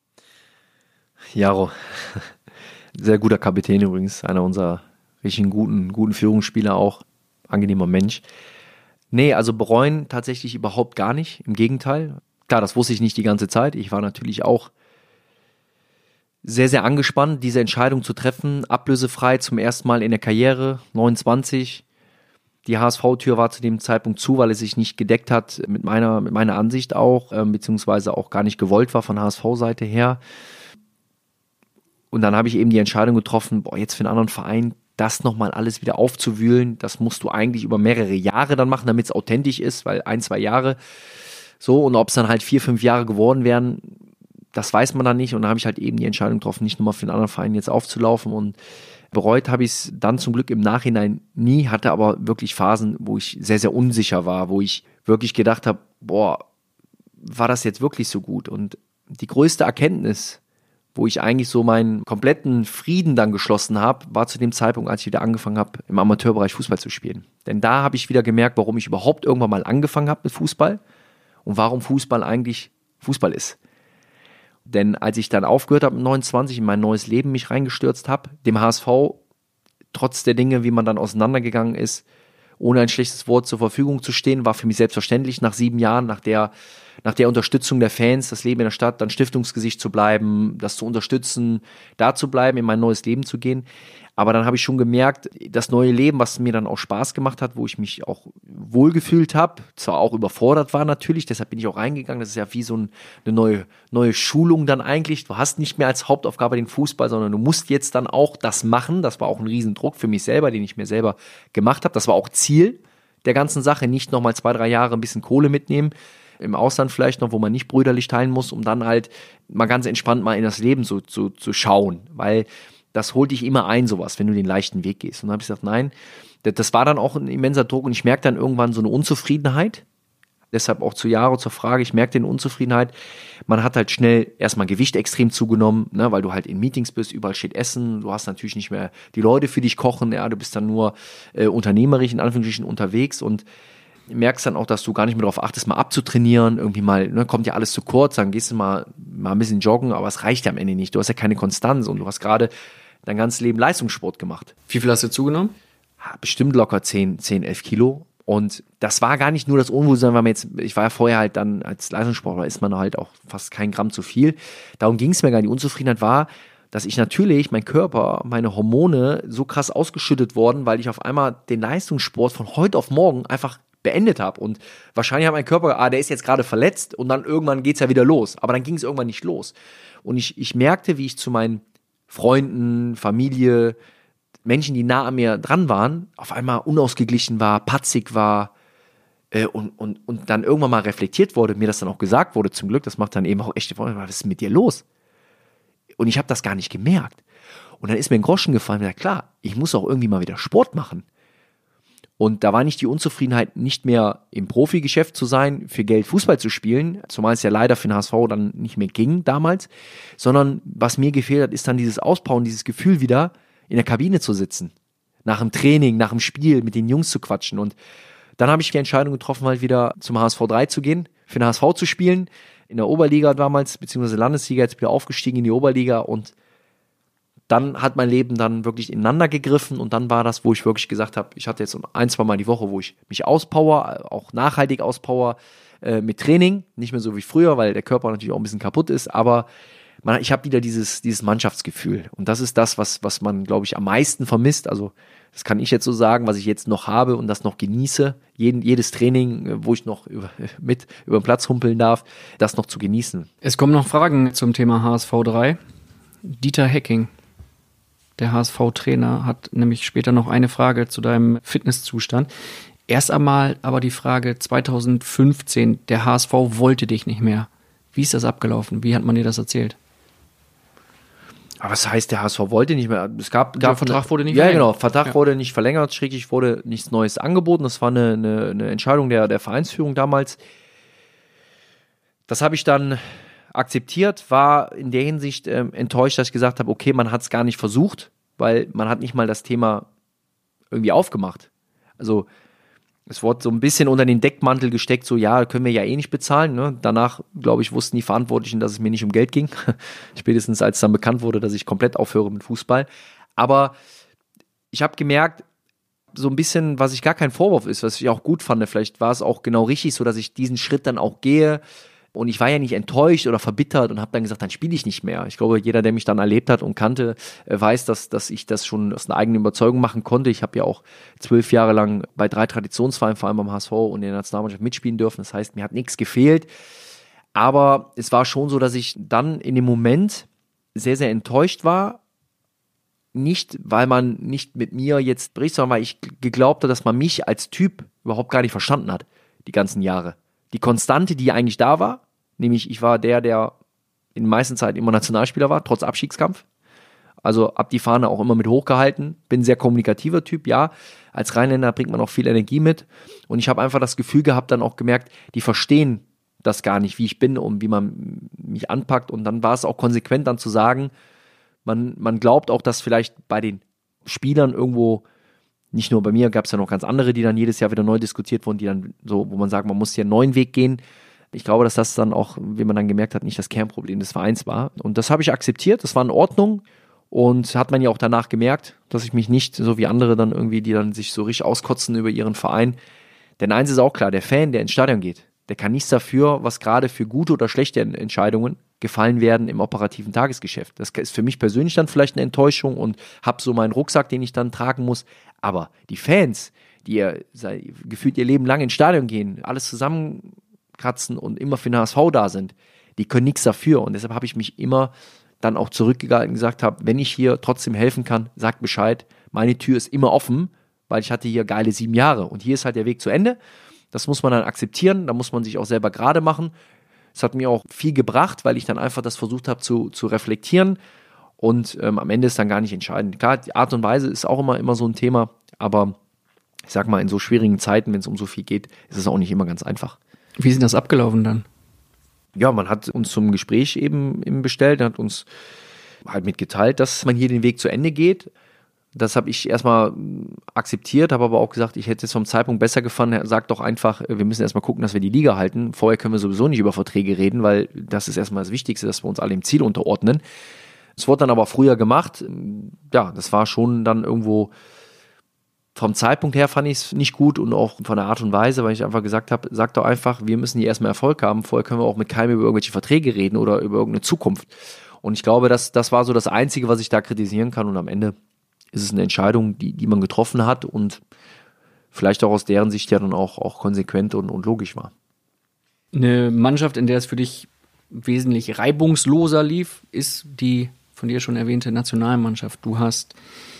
Jaro, sehr guter Kapitän übrigens, einer unserer richtig guten Führungsspieler auch. Angenehmer Mensch. Nee, also bereuen tatsächlich überhaupt gar nicht. Im Gegenteil. Klar, das wusste ich nicht die ganze Zeit. Ich war natürlich auch sehr, sehr angespannt, diese Entscheidung zu treffen. Ablösefrei zum ersten Mal in der Karriere, 29. Die HSV-Tür war zu dem Zeitpunkt zu, weil es sich nicht gedeckt hat mit meiner Ansicht auch, beziehungsweise auch gar nicht gewollt war von HSV-Seite her. Und dann habe ich eben die Entscheidung getroffen, jetzt für einen anderen Verein das nochmal alles wieder aufzuwühlen, das musst du eigentlich über mehrere Jahre dann machen, damit es authentisch ist, weil 1-2 Jahre so und ob es dann halt 4-5 Jahre geworden wären, das weiß man dann nicht und da habe ich halt eben die Entscheidung getroffen, nicht nur mal für einen anderen Verein jetzt aufzulaufen und bereut habe ich es dann zum Glück im Nachhinein nie, hatte aber wirklich Phasen, wo ich sehr, sehr unsicher war, wo ich wirklich gedacht habe, war das jetzt wirklich so gut? Und die größte Erkenntnis, wo ich eigentlich so meinen kompletten Frieden dann geschlossen habe, war zu dem Zeitpunkt, als ich wieder angefangen habe, im Amateurbereich Fußball zu spielen. Denn da habe ich wieder gemerkt, warum ich überhaupt irgendwann mal angefangen habe mit Fußball und warum Fußball eigentlich Fußball ist. Denn als ich dann aufgehört habe mit 29, in mein neues Leben mich reingestürzt habe, dem HSV, trotz der Dinge, wie man dann auseinandergegangen ist, ohne ein schlechtes Wort zur Verfügung zu stehen, war für mich selbstverständlich, nach 7 Jahren, nach der Unterstützung der Fans, das Leben in der Stadt, dann Stiftungsgesicht zu bleiben, das zu unterstützen, da zu bleiben, in mein neues Leben zu gehen. Aber dann habe ich schon gemerkt, das neue Leben, was mir dann auch Spaß gemacht hat, wo ich mich auch wohlgefühlt habe, zwar auch überfordert war natürlich, deshalb bin ich auch reingegangen, das ist ja wie so eine neue Schulung dann eigentlich. Du hast nicht mehr als Hauptaufgabe den Fußball, sondern du musst jetzt dann auch das machen. Das war auch ein Riesendruck für mich selber, den ich mir selber gemacht habe. Das war auch Ziel der ganzen Sache, nicht nochmal 2-3 Jahre ein bisschen Kohle mitnehmen, im Ausland vielleicht noch, wo man nicht brüderlich teilen muss, um dann halt mal ganz entspannt mal in das Leben so zu schauen, weil das holt dich immer ein, sowas, wenn du den leichten Weg gehst. Und dann habe ich gesagt, nein, das war dann auch ein immenser Druck und ich merke dann irgendwann so eine Unzufriedenheit, deshalb auch zu Jaro zur Frage, ich merke eine Unzufriedenheit, man hat halt schnell erstmal Gewicht extrem zugenommen, ne, weil du halt in Meetings bist, überall steht Essen, du hast natürlich nicht mehr die Leute für dich kochen, ja, du bist dann nur unternehmerisch in Anführungsstrichen unterwegs und merkst dann auch, dass du gar nicht mehr darauf achtest, mal abzutrainieren, irgendwie mal, ne, kommt ja alles zu kurz, dann gehst du mal ein bisschen joggen, aber es reicht ja am Ende nicht, du hast ja keine Konstanz und du hast gerade dein ganzes Leben Leistungssport gemacht. Wie viel hast du zugenommen? Bestimmt locker 10, 11 Kilo. Und das war gar nicht nur das Unwohlsein, weil ich war ja vorher halt dann als Leistungssportler, ist man halt auch fast kein Gramm zu viel. Darum ging es mir gar nicht. Die Unzufriedenheit war, dass ich natürlich, mein Körper, meine Hormone so krass ausgeschüttet worden, weil ich auf einmal den Leistungssport von heute auf morgen einfach beendet habe. Und wahrscheinlich hat mein Körper, der ist jetzt gerade verletzt und dann irgendwann geht es ja wieder los. Aber dann ging es irgendwann nicht los. Und ich merkte, wie ich zu meinen Freunden, Familie, Menschen, die nah an mir dran waren, auf einmal unausgeglichen war, patzig war und dann irgendwann mal reflektiert wurde, mir das dann auch gesagt wurde, zum Glück, das macht dann eben auch echte Freunde, was ist mit dir los? Und ich habe das gar nicht gemerkt. Und dann ist mir ein Groschen gefallen, ja klar, ich muss auch irgendwie mal wieder Sport machen. Und da war nicht die Unzufriedenheit, nicht mehr im Profigeschäft zu sein, für Geld Fußball zu spielen, zumal es ja leider für den HSV dann nicht mehr ging damals, sondern was mir gefehlt hat, ist dann dieses Ausbauen, dieses Gefühl wieder in der Kabine zu sitzen, nach dem Training, nach dem Spiel, mit den Jungs zu quatschen. Und dann habe ich die Entscheidung getroffen, halt wieder zum HSV 3 zu gehen, für den HSV zu spielen, in der Oberliga damals, beziehungsweise Landesliga, jetzt wieder aufgestiegen in die Oberliga, und dann hat mein Leben dann wirklich ineinander gegriffen, und dann war das, wo ich wirklich gesagt habe, ich hatte jetzt 1-2 Mal die Woche, wo ich mich auspower, auch nachhaltig auspower, mit Training, nicht mehr so wie früher, weil der Körper natürlich auch ein bisschen kaputt ist, aber ich habe wieder dieses Mannschaftsgefühl, und das ist das, was man, glaube ich, am meisten vermisst. Also das kann ich jetzt so sagen, was ich jetzt noch habe und das noch genieße, jedes Training, wo ich noch über den Platz humpeln darf, das noch zu genießen. Es kommen noch Fragen zum Thema HSV 3. Dieter Hecking, der HSV-Trainer, hat nämlich später noch eine Frage zu deinem Fitnesszustand. Erst einmal aber die Frage 2015, der HSV wollte dich nicht mehr. Wie ist das abgelaufen? Wie hat man dir das erzählt? Aber was heißt, der HSV wollte nicht mehr? Es gab der Vertrag wurde nicht verlängert. verlängert. Ja, genau. Vertrag wurde nicht verlängert, schrägstrich wurde nichts Neues angeboten. Das war eine Entscheidung der Vereinsführung damals. Das habe ich dann akzeptiert, war in der Hinsicht enttäuscht, dass ich gesagt habe, okay, man hat es gar nicht versucht, weil man hat nicht mal das Thema irgendwie aufgemacht. Also es wurde so ein bisschen unter den Deckmantel gesteckt, so ja, können wir ja eh nicht bezahlen. Ne? Danach, glaube ich, wussten die Verantwortlichen, dass es mir nicht um Geld ging. Spätestens als dann bekannt wurde, dass ich komplett aufhöre mit Fußball. Aber ich habe gemerkt, so ein bisschen, was ich gar kein Vorwurf ist, was ich auch gut fand, vielleicht war es auch genau richtig, so dass ich diesen Schritt dann auch gehe. Und ich war ja nicht enttäuscht oder verbittert und habe dann gesagt, dann spiele ich nicht mehr. Ich glaube, jeder, der mich dann erlebt hat und kannte, weiß, dass ich das schon aus einer eigenen Überzeugung machen konnte. Ich habe ja auch 12 Jahre lang bei 3 Traditionsvereinen, vor allem beim HSV und in der Nationalmannschaft mitspielen dürfen. Das heißt, mir hat nichts gefehlt. Aber es war schon so, dass ich dann in dem Moment sehr, sehr enttäuscht war. Nicht, weil man nicht mit mir jetzt bricht, sondern weil ich geglaubt habe, dass man mich als Typ überhaupt gar nicht verstanden hat, die ganzen Jahre. Die Konstante, die eigentlich da war, nämlich ich war der in den meisten Zeiten immer Nationalspieler war, trotz Abstiegskampf. Also hab die Fahne auch immer mit hochgehalten. Bin ein sehr kommunikativer Typ, ja. Als Rheinländer bringt man auch viel Energie mit. Und ich habe einfach das Gefühl gehabt, dann auch gemerkt, die verstehen das gar nicht, wie ich bin und wie man mich anpackt. Und dann war es auch konsequent dann zu sagen, man glaubt auch, dass vielleicht bei den Spielern irgendwo, nicht nur bei mir, gab es ja noch ganz andere, die dann jedes Jahr wieder neu diskutiert wurden, die dann so, wo man sagt, man muss hier einen neuen Weg gehen. Ich glaube, dass das dann auch, wie man dann gemerkt hat, nicht das Kernproblem des Vereins war. Und das habe ich akzeptiert, das war in Ordnung. Und hat man ja auch danach gemerkt, dass ich mich nicht, so wie andere dann irgendwie, die dann sich so richtig auskotzen über ihren Verein. Denn eins ist auch klar, der Fan, der ins Stadion geht, der kann nichts dafür, was gerade für gute oder schlechte Entscheidungen gefallen werden im operativen Tagesgeschäft. Das ist für mich persönlich dann vielleicht eine Enttäuschung und habe so meinen Rucksack, den ich dann tragen muss. Aber die Fans, die gefühlt ihr Leben lang ins Stadion gehen, alles zusammenkratzen und immer für den HSV da sind, die können nichts dafür. Und deshalb habe ich mich immer dann auch zurückgehalten und gesagt habe, wenn ich hier trotzdem helfen kann, sagt Bescheid. Meine Tür ist immer offen, weil ich hatte hier geile 7 Jahre. Und hier ist halt der Weg zu Ende. Das muss man dann akzeptieren, da muss man sich auch selber gerade machen. Es hat mir auch viel gebracht, weil ich dann einfach das versucht habe zu reflektieren und am Ende ist dann gar nicht entscheidend. Klar, die Art und Weise ist auch immer so ein Thema, aber ich sag mal, in so schwierigen Zeiten, wenn es um so viel geht, ist es auch nicht immer ganz einfach. Wie ist das abgelaufen dann? Ja, man hat uns zum Gespräch eben bestellt, hat uns halt mitgeteilt, dass man hier den Weg zu Ende geht. Das habe ich erstmal akzeptiert, habe aber auch gesagt, ich hätte es vom Zeitpunkt besser gefunden. Sagt doch einfach, wir müssen erstmal gucken, dass wir die Liga halten. Vorher können wir sowieso nicht über Verträge reden, weil das ist erstmal das Wichtigste, dass wir uns alle im Ziel unterordnen. Es wurde dann aber früher gemacht. Ja, das war schon dann irgendwo vom Zeitpunkt her fand ich es nicht gut und auch von der Art und Weise, weil ich einfach gesagt habe, sagt doch einfach, wir müssen hier erstmal Erfolg haben. Vorher können wir auch mit keinem über irgendwelche Verträge reden oder über irgendeine Zukunft. Und ich glaube, das war so das Einzige, was ich da kritisieren kann und am Ende ist es eine Entscheidung, die man getroffen hat und vielleicht auch aus deren Sicht ja dann auch konsequent und logisch war. Eine Mannschaft, in der es für dich wesentlich reibungsloser lief, ist die von dir schon erwähnte Nationalmannschaft. Du hast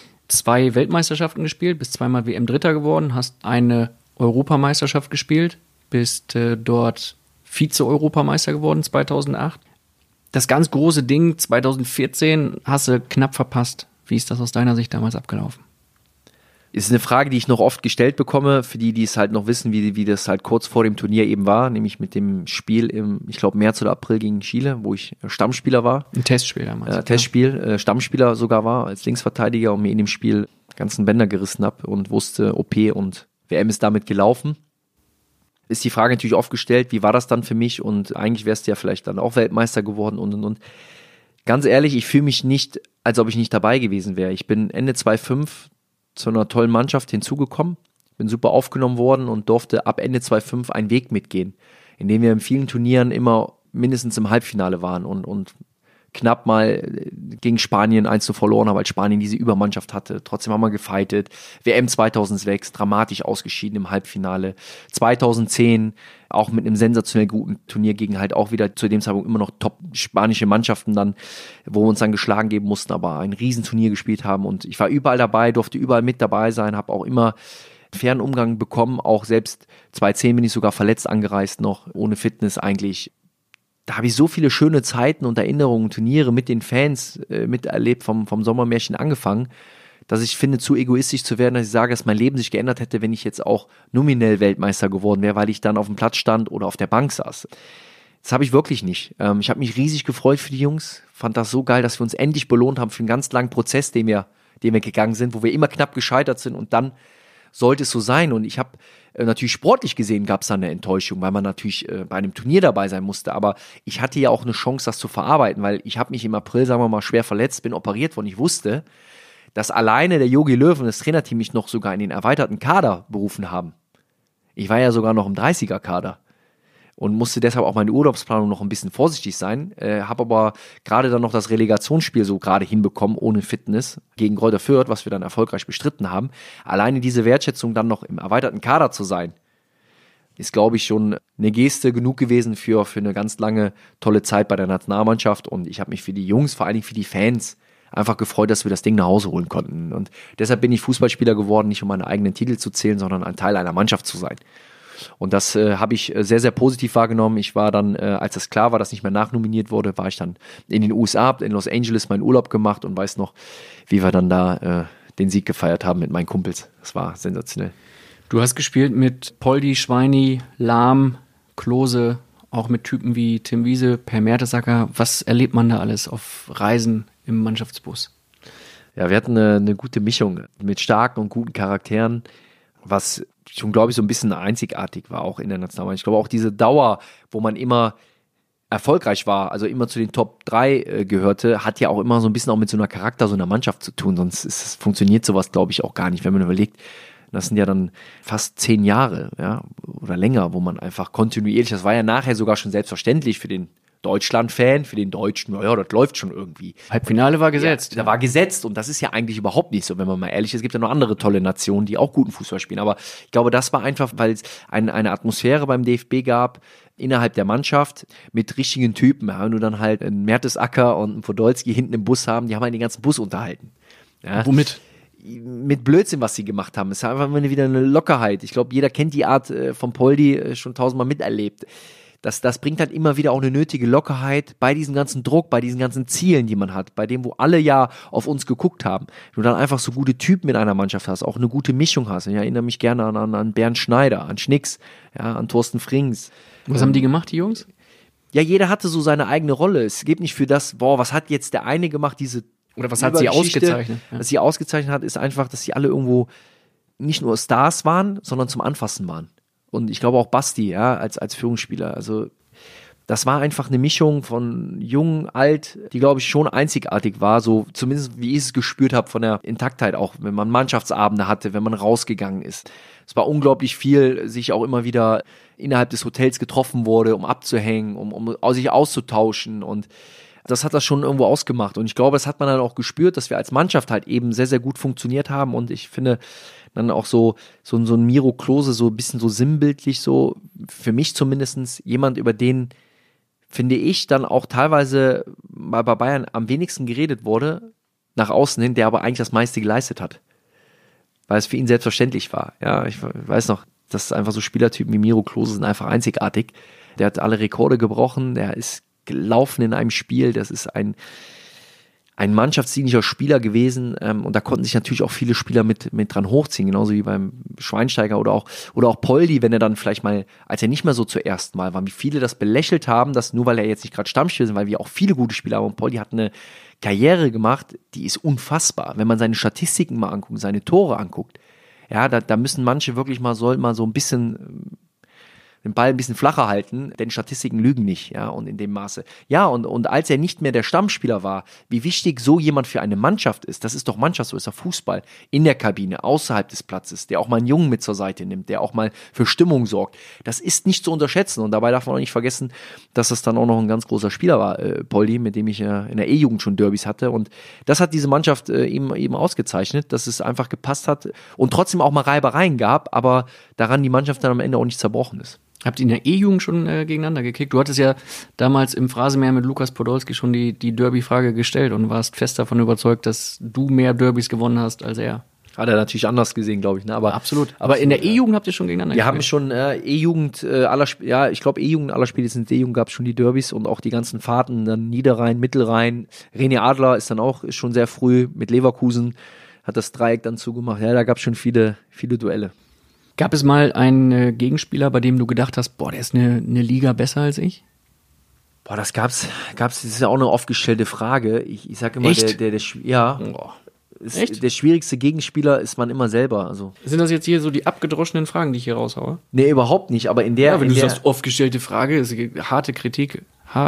2 Weltmeisterschaften gespielt, bist 2-mal WM-Dritter geworden, hast eine Europameisterschaft gespielt, bist dort Vize-Europameister geworden 2008. Das ganz große Ding 2014 hast du knapp verpasst. Wie ist das aus deiner Sicht damals abgelaufen? Ist eine Frage, die ich noch oft gestellt bekomme, für die es halt noch wissen, wie das halt kurz vor dem Turnier eben war, nämlich mit dem Spiel im, ich glaube, März oder April gegen Chile, wo ich Stammspieler war. Ein Testspiel damals. Testspiel, Stammspieler sogar war als Linksverteidiger und mir in dem Spiel ganzen Bänder gerissen habe und wusste, OP und WM ist damit gelaufen. Ist die Frage natürlich oft gestellt, wie war das dann für mich und eigentlich wärst du ja vielleicht dann auch Weltmeister geworden und. Ganz ehrlich, ich fühle mich nicht, als ob ich nicht dabei gewesen wäre. Ich bin Ende 2005 zu einer tollen Mannschaft hinzugekommen, bin super aufgenommen worden und durfte ab Ende 2005 einen Weg mitgehen, in dem wir in vielen Turnieren immer mindestens im Halbfinale waren und knapp mal gegen Spanien 1-0 verloren haben, weil Spanien diese Übermannschaft hatte. Trotzdem haben wir gefightet. WM 2006, dramatisch ausgeschieden im Halbfinale. 2010 auch mit einem sensationell guten Turnier gegen halt auch wieder zu dem Zeitpunkt immer noch top spanische Mannschaften dann, wo wir uns dann geschlagen geben mussten, aber ein Riesenturnier gespielt haben und ich war überall dabei, durfte überall mit dabei sein, habe auch immer fairen Umgang bekommen, auch selbst 2010 bin ich sogar verletzt angereist noch, ohne Fitness eigentlich. Da habe ich so viele schöne Zeiten und Erinnerungen, Turniere mit den Fans miterlebt, vom Sommermärchen angefangen, dass ich finde, zu egoistisch zu werden, dass ich sage, dass mein Leben sich geändert hätte, wenn ich jetzt auch nominell Weltmeister geworden wäre, weil ich dann auf dem Platz stand oder auf der Bank saß. Das habe ich wirklich nicht. Ich habe mich riesig gefreut für die Jungs, fand das so geil, dass wir uns endlich belohnt haben für einen ganz langen Prozess, den wir gegangen sind, wo wir immer knapp gescheitert sind und dann sollte es so sein. Und ich habe natürlich sportlich gesehen gab es da eine Enttäuschung, weil man natürlich bei einem Turnier dabei sein musste. Aber ich hatte ja auch eine Chance, das zu verarbeiten, weil ich habe mich im April, sagen wir mal, schwer verletzt, bin operiert worden. Ich wusste, dass alleine der Jogi Löw und das Trainerteam mich noch sogar in den erweiterten Kader berufen haben. Ich war ja sogar noch im 30er-Kader und musste deshalb auch meine Urlaubsplanung noch ein bisschen vorsichtig sein, habe aber gerade dann noch das Relegationsspiel so gerade hinbekommen, ohne Fitness, gegen Greuther Fürth, was wir dann erfolgreich bestritten haben. Alleine diese Wertschätzung dann noch im erweiterten Kader zu sein, ist, glaube ich, schon eine Geste genug gewesen für eine ganz lange, tolle Zeit bei der Nationalmannschaft und ich habe mich für die Jungs, vor allen Dingen für die Fans, einfach gefreut, dass wir das Ding nach Hause holen konnten und deshalb bin ich Fußballspieler geworden, nicht um meine eigenen Titel zu zählen, sondern ein Teil einer Mannschaft zu sein. Und das habe ich sehr, sehr positiv wahrgenommen. Ich war dann, als das klar war, dass nicht mehr nachnominiert wurde, war ich dann in den USA, hab in Los Angeles meinen Urlaub gemacht und weiß noch, wie wir dann da den Sieg gefeiert haben mit meinen Kumpels. Das war sensationell. Du hast gespielt mit Poldi, Schweini, Lahm, Klose, auch mit Typen wie Tim Wiese, Per Mertesacker. Was erlebt man da alles auf Reisen im Mannschaftsbus? Ja, wir hatten eine gute Mischung mit starken und guten Charakteren, was schon, glaube ich, so ein bisschen einzigartig war, auch in der Nationalmannschaft. Ich glaube, auch diese Dauer, wo man immer erfolgreich war, also immer zu den Top 3 gehörte, hat ja auch immer so ein bisschen auch mit so einer Charakter, so einer Mannschaft zu tun. Sonst funktioniert sowas, glaube ich, auch gar nicht, wenn man überlegt, das sind ja dann fast 10 Jahre, ja, oder länger, wo man einfach kontinuierlich, das war ja nachher sogar schon selbstverständlich für den Deutschland-Fan, für den Deutschen, ja, das läuft schon irgendwie. Halbfinale war gesetzt. Ja, da war gesetzt und das ist ja eigentlich überhaupt nicht so, wenn man mal ehrlich ist. Es gibt ja noch andere tolle Nationen, die auch guten Fußball spielen, aber ich glaube, das war einfach, weil es eine Atmosphäre beim DFB gab, innerhalb der Mannschaft, mit richtigen Typen. Ja, wenn du dann halt einen Mertesacker und einen Podolski hinten im Bus haben, die haben halt den ganzen Bus unterhalten. Ja. Womit? Mit Blödsinn, was sie gemacht haben. Es ist einfach wieder eine Lockerheit. Ich glaube, jeder kennt die Art von Poldi schon 1000-mal miterlebt. Das bringt halt immer wieder auch eine nötige Lockerheit bei diesem ganzen Druck, bei diesen ganzen Zielen, die man hat, bei dem, wo alle ja auf uns geguckt haben. Du dann einfach so gute Typen in einer Mannschaft hast, auch eine gute Mischung hast. Ich erinnere mich gerne an Bernd Schneider, an Schnicks, ja, an Thorsten Frings. Was haben die gemacht, die Jungs? Ja, jeder hatte so seine eigene Rolle. Es geht nicht für das, was hat jetzt der eine gemacht, oder was hat sie ausgezeichnet? Ja. Was sie ausgezeichnet hat, ist einfach, dass sie alle irgendwo nicht nur Stars waren, sondern zum Anfassen waren. Und ich glaube auch Basti, ja, als Führungsspieler. Also das war einfach eine Mischung von jung, alt, die, glaube ich, schon einzigartig war, so zumindest wie ich es gespürt habe von der Intaktheit, auch wenn man Mannschaftsabende hatte, wenn man rausgegangen ist. Es war unglaublich viel, sich auch immer wieder innerhalb des Hotels getroffen wurde, um abzuhängen, um sich auszutauschen, und das hat das schon irgendwo ausgemacht. Und ich glaube, das hat man dann auch gespürt, dass wir als Mannschaft halt eben sehr, sehr gut funktioniert haben. Und ich finde dann auch so ein Miro Klose, so ein bisschen so sinnbildlich, so für mich zumindest jemand, über den, finde ich, dann auch teilweise bei Bayern am wenigsten geredet wurde, nach außen hin, der aber eigentlich das meiste geleistet hat. Weil es für ihn selbstverständlich war. Ja, ich weiß noch, dass einfach so Spielertypen wie Miro Klose sind einfach einzigartig. Der hat alle Rekorde gebrochen, der ist gelaufen in einem Spiel, das ist ein ein mannschaftsdienlicher Spieler gewesen und da konnten sich natürlich auch viele Spieler mit dran hochziehen, genauso wie beim Schweinsteiger oder auch Poldi, wenn er dann vielleicht mal, als er nicht mehr so zuerst mal war, wie viele das belächelt haben, dass nur weil er jetzt nicht gerade Stammspieler ist, weil wir auch viele gute Spieler haben und Poldi hat eine Karriere gemacht, die ist unfassbar, wenn man seine Statistiken mal anguckt, seine Tore anguckt, ja, da müssen manche wirklich sollten mal so ein bisschen den Ball ein bisschen flacher halten, denn Statistiken lügen nicht, ja, und in dem Maße. Ja, und als er nicht mehr der Stammspieler war, wie wichtig so jemand für eine Mannschaft ist, das ist doch Mannschaft, so ist doch Fußball, in der Kabine, außerhalb des Platzes, der auch mal einen Jungen mit zur Seite nimmt, der auch mal für Stimmung sorgt, das ist nicht zu unterschätzen und dabei darf man auch nicht vergessen, dass das dann auch noch ein ganz großer Spieler war, Poldi, mit dem ich in der E-Jugend schon Derbys hatte und das hat diese Mannschaft eben ausgezeichnet, dass es einfach gepasst hat und trotzdem auch mal Reibereien gab, aber daran die Mannschaft dann am Ende auch nicht zerbrochen ist. Habt ihr in der E-Jugend schon gegeneinander gekickt? Du hattest ja damals im Phrasenmäher mit Lukas Podolski schon die Derby-Frage gestellt und warst fest davon überzeugt, dass du mehr Derbys gewonnen hast als er. Hat er natürlich anders gesehen, glaube ich. Ne? Aber absolut. Aber in der E-Jugend habt ihr schon gegeneinander gespielt? Wir haben schon E-Jugend ich glaube E-Jugend aller spätestens D-Jugend gab es schon die Derbys und auch die ganzen Fahrten, dann Niederrhein, Mittelrhein. René Adler ist schon sehr früh mit Leverkusen, hat das Dreieck dann zugemacht. Ja, da gab es schon viele Duelle. Gab es mal einen Gegenspieler, bei dem du gedacht hast, der ist eine Liga besser als ich? Das gab's, das ist ja auch eine oft gestellte Frage. Ich sage immer, Echt? der schwierigste Gegenspieler ist man immer selber. Also. Sind das jetzt hier so die abgedroschenen Fragen, die ich hier raushaue? Nee, überhaupt nicht, aber wenn du sagst, oft gestellte Frage, ist harte Kritik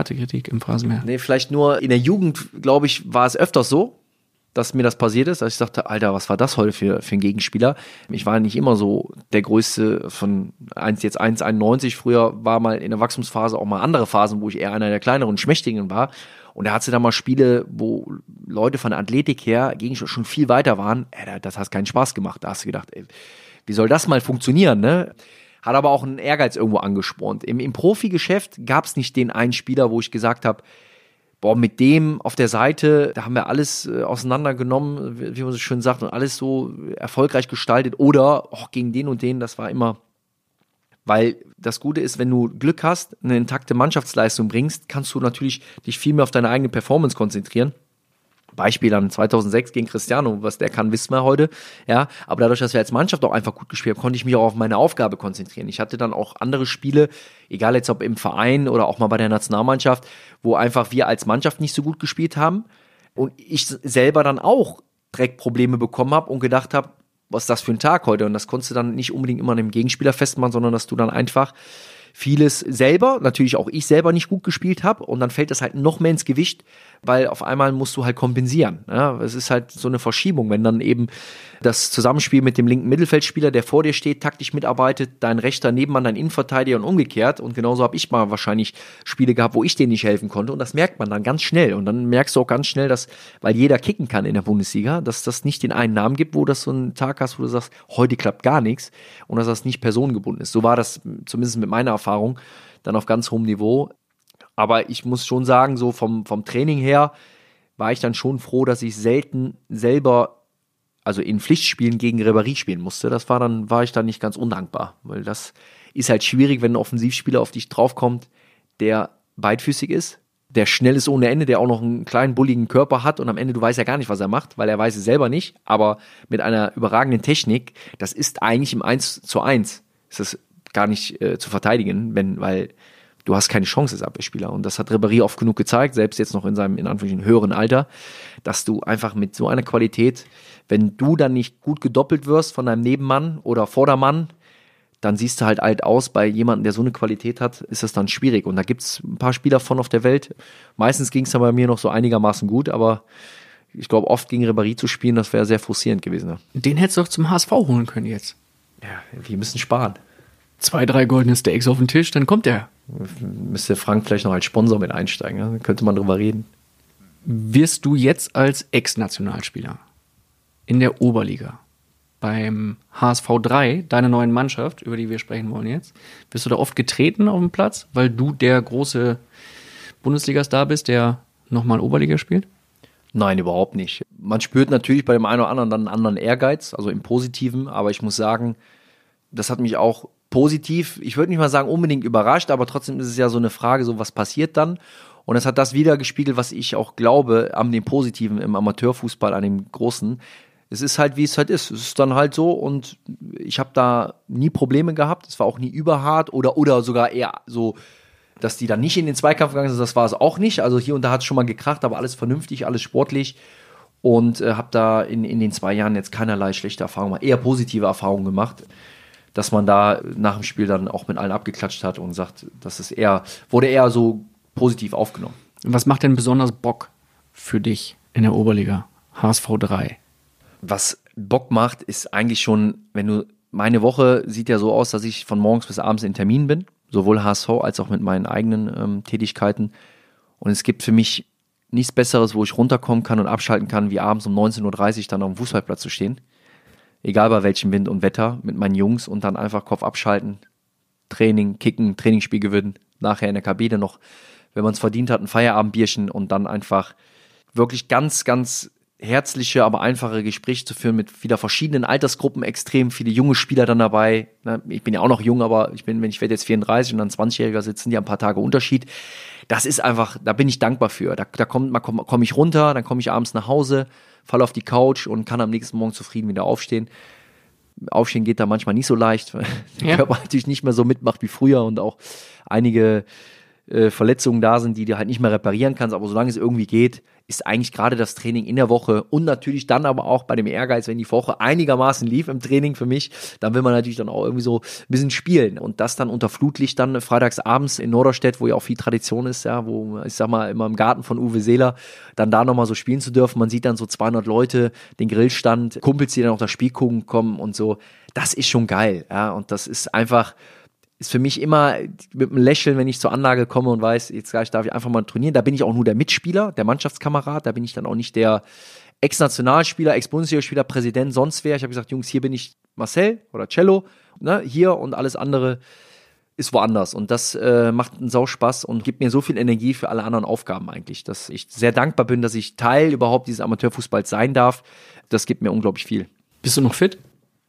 im Phrasenmäher. Nee, vielleicht nur in der Jugend, glaube ich, war es öfters so, dass mir das passiert ist, dass ich dachte, Alter, was war das heute für ein Gegenspieler? Ich war nicht immer so der Größte von 1,91. Früher war mal in der Wachstumsphase auch mal andere Phasen, wo ich eher einer der kleineren Schmächtigen war. Und da hatte dann mal Spiele, wo Leute von der Athletik her schon viel weiter waren. Das hat keinen Spaß gemacht. Da hast du gedacht, wie soll das mal funktionieren, ne? Hat aber auch einen Ehrgeiz irgendwo angespornt. Im Profigeschäft gab es nicht den einen Spieler, wo ich gesagt habe, mit dem auf der Seite, da haben wir alles auseinandergenommen, wie man so schön sagt, und alles so erfolgreich gestaltet. Oder gegen den und den, das war immer, weil das Gute ist, wenn du Glück hast, eine intakte Mannschaftsleistung bringst, kannst du natürlich dich viel mehr auf deine eigene Performance konzentrieren. Beispiel dann 2006 gegen Cristiano, was der kann, wissen wir heute. Ja, aber dadurch, dass wir als Mannschaft auch einfach gut gespielt haben, konnte ich mich auch auf meine Aufgabe konzentrieren. Ich hatte dann auch andere Spiele, egal jetzt ob im Verein oder auch mal bei der Nationalmannschaft, wo einfach wir als Mannschaft nicht so gut gespielt haben und ich selber dann auch direkt Probleme bekommen habe und gedacht habe, was ist das für ein Tag heute? Und das konntest du dann nicht unbedingt immer an dem Gegenspieler festmachen, sondern dass du dann einfach vieles selber, natürlich auch ich selber nicht gut gespielt habe und dann fällt das halt noch mehr ins Gewicht, weil auf einmal musst du halt kompensieren. Ja, es ist halt so eine Verschiebung, wenn dann eben das Zusammenspiel mit dem linken Mittelfeldspieler, der vor dir steht, taktisch mitarbeitet, dein rechter Nebenmann, dein Innenverteidiger und umgekehrt und genauso habe ich mal wahrscheinlich Spiele gehabt, wo ich denen nicht helfen konnte und das merkt man dann ganz schnell und dann merkst du auch ganz schnell, dass, weil jeder kicken kann in der Bundesliga, dass das nicht den einen Namen gibt, wo das so einen Tag hast, wo du sagst, heute klappt gar nichts und dass das nicht personengebunden ist. So war das zumindest mit meiner Erfahrung dann auf ganz hohem Niveau. Aber ich muss schon sagen, so vom Training her war ich dann schon froh, dass ich selten selber, also in Pflichtspielen gegen Ribéry spielen musste. War ich dann nicht ganz undankbar, weil das ist halt schwierig, wenn ein Offensivspieler auf dich draufkommt, der beidfüßig ist, der schnell ist ohne Ende, der auch noch einen kleinen, bulligen Körper hat und am Ende, du weißt ja gar nicht, was er macht, weil er weiß es selber nicht, aber mit einer überragenden Technik, das ist eigentlich im 1:1, ist das gar nicht zu verteidigen, weil du hast keine Chance als Abwehrspieler. Und das hat Ribéry oft genug gezeigt, selbst jetzt noch in seinem, in Anführungsstrichen, höheren Alter, dass du einfach mit so einer Qualität, wenn du dann nicht gut gedoppelt wirst von deinem Nebenmann oder Vordermann, dann siehst du halt alt aus. Bei jemandem, der so eine Qualität hat, ist das dann schwierig. Und da gibt es ein paar Spieler von auf der Welt. Meistens ging es dann bei mir noch so einigermaßen gut, aber ich glaube, oft gegen Ribéry zu spielen, das wäre sehr frustrierend gewesen. Ja. Den hättest du doch zum HSV holen können jetzt. Ja, wir müssen sparen. 2, 3 goldene Steaks auf den Tisch, dann kommt er. Müsste Frank vielleicht noch als Sponsor mit einsteigen, ja? Dann könnte man drüber reden. Wirst du jetzt als Ex-Nationalspieler in der Oberliga beim HSV 3, deiner neuen Mannschaft, über die wir sprechen wollen jetzt, wirst du da oft getreten auf dem Platz, weil du der große Bundesliga-Star bist, der nochmal Oberliga spielt? Nein, überhaupt nicht. Man spürt natürlich bei dem einen oder anderen dann einen anderen Ehrgeiz, also im Positiven, aber ich muss sagen, das hat mich auch positiv, ich würde nicht mal sagen unbedingt überrascht, aber trotzdem ist es ja so eine Frage, so was passiert dann? Und es hat das wiedergespiegelt, was ich auch glaube, an dem Positiven im Amateurfußball, an dem Großen. Es ist halt, wie es halt ist. Es ist dann halt so und ich habe da nie Probleme gehabt. Es war auch nie überhart oder sogar eher so, dass die dann nicht in den Zweikampf gegangen sind. Das war es auch nicht. Also hier und da hat es schon mal gekracht, aber alles vernünftig, alles sportlich. Und habe da in den 2 Jahren jetzt keinerlei schlechte Erfahrungen, eher positive Erfahrungen gemacht, dass man da nach dem Spiel dann auch mit allen abgeklatscht hat und sagt, wurde eher so positiv aufgenommen. Was macht denn besonders Bock für dich in der Oberliga? HSV 3. Was Bock macht, ist eigentlich schon, meine Woche sieht ja so aus, dass ich von morgens bis abends in Terminen bin, sowohl HSV als auch mit meinen eigenen Tätigkeiten. Und es gibt für mich nichts Besseres, wo ich runterkommen kann und abschalten kann, wie abends um 19.30 Uhr dann auf dem Fußballplatz zu stehen. Egal bei welchem Wind und Wetter, mit meinen Jungs und dann einfach Kopf abschalten, Training, kicken, Trainingsspiel gewinnen, nachher in der Kabine noch, wenn man es verdient hat, ein Feierabendbierchen und dann einfach wirklich ganz, ganz herzliche, aber einfache Gespräche zu führen mit wieder verschiedenen Altersgruppen, extrem viele junge Spieler dann dabei. Ich bin ja auch noch jung, aber ich werde jetzt 34 und dann 20-Jähriger sitzen, die haben ein paar Tage Unterschied. Das ist einfach, da bin ich dankbar für. Da komme ich runter, dann komme ich abends nach Hause, falle auf die Couch und kann am nächsten Morgen zufrieden wieder aufstehen. Aufstehen geht da manchmal nicht so leicht, weil der Körper natürlich nicht mehr so mitmacht wie früher und auch einige Verletzungen da sind, die du halt nicht mehr reparieren kannst, aber solange es irgendwie geht, ist eigentlich gerade das Training in der Woche und natürlich dann aber auch bei dem Ehrgeiz, wenn die Woche einigermaßen lief im Training für mich, dann will man natürlich dann auch irgendwie so ein bisschen spielen und das dann unter Flutlicht dann freitags abends in Norderstedt, wo ja auch viel Tradition ist, ja, wo ich sag mal immer im Garten von Uwe Seeler, dann da nochmal so spielen zu dürfen. Man sieht dann so 200 Leute, den Grillstand, Kumpels, die dann auch das Spiel gucken kommen und so. Das ist schon geil, ja, und das ist für mich immer mit einem Lächeln, wenn ich zur Anlage komme und weiß, jetzt gleich darf ich einfach mal trainieren. Da bin ich auch nur der Mitspieler, der Mannschaftskamerad. Da bin ich dann auch nicht der Ex-Nationalspieler, Ex-Bundesligaspieler, Präsident, sonst wer. Ich habe gesagt, Jungs, hier bin ich Marcel oder Cello, ne, hier und alles andere ist woanders. Und das macht einen Sauspaß und gibt mir so viel Energie für alle anderen Aufgaben eigentlich, dass ich sehr dankbar bin, dass ich Teil überhaupt dieses Amateurfußballs sein darf. Das gibt mir unglaublich viel. Bist du noch fit?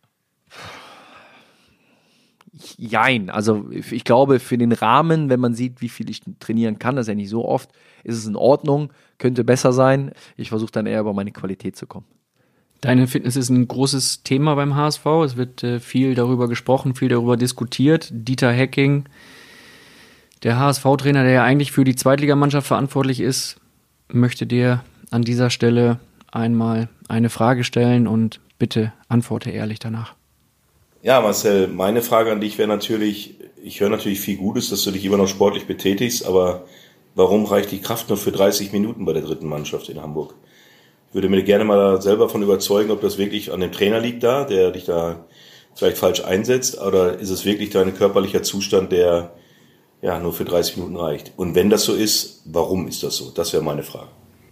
Jein, also ich glaube für den Rahmen, wenn man sieht, wie viel ich trainieren kann, das ist ja nicht so oft, ist es in Ordnung, könnte besser sein. Ich versuche dann eher über meine Qualität zu kommen. Deine Fitness ist ein großes Thema beim HSV, es wird viel darüber gesprochen, viel darüber diskutiert. Dieter Hecking, der HSV-Trainer, der ja eigentlich für die Zweitligamannschaft verantwortlich ist, möchte dir an dieser Stelle einmal eine Frage stellen und bitte antworte ehrlich danach. Ja, Marcel, meine Frage an dich wäre natürlich, ich höre natürlich viel Gutes, dass du dich immer noch sportlich betätigst, aber warum reicht die Kraft nur für 30 Minuten bei der dritten Mannschaft in Hamburg? Ich würde mir gerne mal selber davon überzeugen, ob das wirklich an dem Trainer liegt da, der dich da vielleicht falsch einsetzt, oder ist es wirklich dein körperlicher Zustand, der ja nur für 30 Minuten reicht? Und wenn das so ist, warum ist das so? Das wäre meine Frage.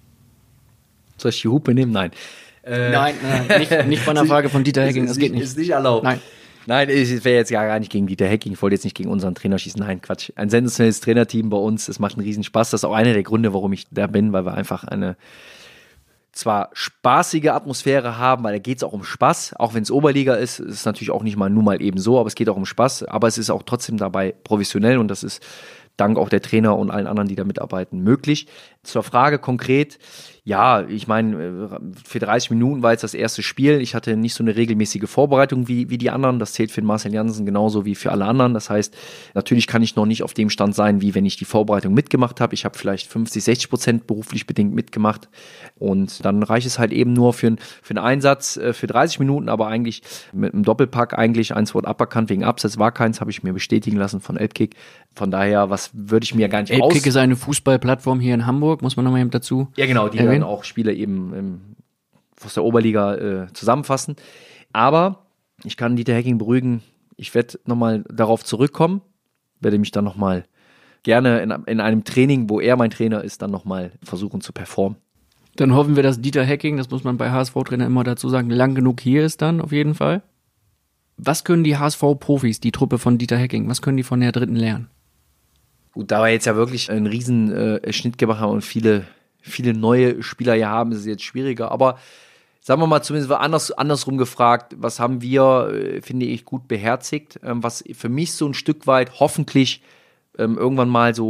Soll ich die Hupe nehmen? Nein. Nein, nicht bei einer Frage von Dieter Hecking, das geht nicht. Ist nicht erlaubt. Nein, ich wäre jetzt gar nicht gegen Dieter Hecking, ich wollte jetzt nicht gegen unseren Trainer schießen, nein, Quatsch. Ein sensationelles Trainerteam bei uns, es macht einen riesen Spaß, das ist auch einer der Gründe, warum ich da bin, weil wir einfach eine zwar spaßige Atmosphäre haben, weil da geht es auch um Spaß, auch wenn es Oberliga ist, ist es natürlich auch nicht mal nur mal eben so, aber es geht auch um Spaß, aber es ist auch trotzdem dabei professionell und das ist dank auch der Trainer und allen anderen, die da mitarbeiten, möglich. Zur Frage konkret, ja, ich meine, für 30 Minuten war jetzt das erste Spiel. Ich hatte nicht so eine regelmäßige Vorbereitung wie die anderen. Das zählt für den Marcel Jansen genauso wie für alle anderen. Das heißt, natürlich kann ich noch nicht auf dem Stand sein, wie wenn ich die Vorbereitung mitgemacht habe. Ich habe vielleicht 50-60% beruflich bedingt mitgemacht. Und dann reicht es halt eben nur für einen Einsatz für 30 Minuten, aber eigentlich mit einem Doppelpack eigentlich. Eins wurde aberkannt, wegen Absatz war keins, habe ich mir bestätigen lassen von Elbkick. Von daher, was würde ich mir gar nicht Elbkick ist eine Fußballplattform hier in Hamburg, muss man nochmal eben dazu. Ja, genau, die dann auch Spiele eben aus der Oberliga zusammenfassen. Aber ich kann Dieter Hecking beruhigen, ich werde nochmal darauf zurückkommen, werde mich dann nochmal gerne in einem Training, wo er mein Trainer ist, dann nochmal versuchen zu performen. Dann hoffen wir, dass Dieter Hecking, das muss man bei HSV-Trainer immer dazu sagen, lang genug hier ist dann auf jeden Fall. Was können die HSV-Profis, die Truppe von Dieter Hecking, was können die von der dritten lernen? Gut, da wir jetzt ja wirklich einen riesen Schnitt gemacht haben und viele neue Spieler hier haben, ist es jetzt schwieriger. Aber sagen wir mal zumindest andersrum gefragt, was haben wir, finde ich, gut beherzigt, was für mich so ein Stück weit hoffentlich irgendwann mal so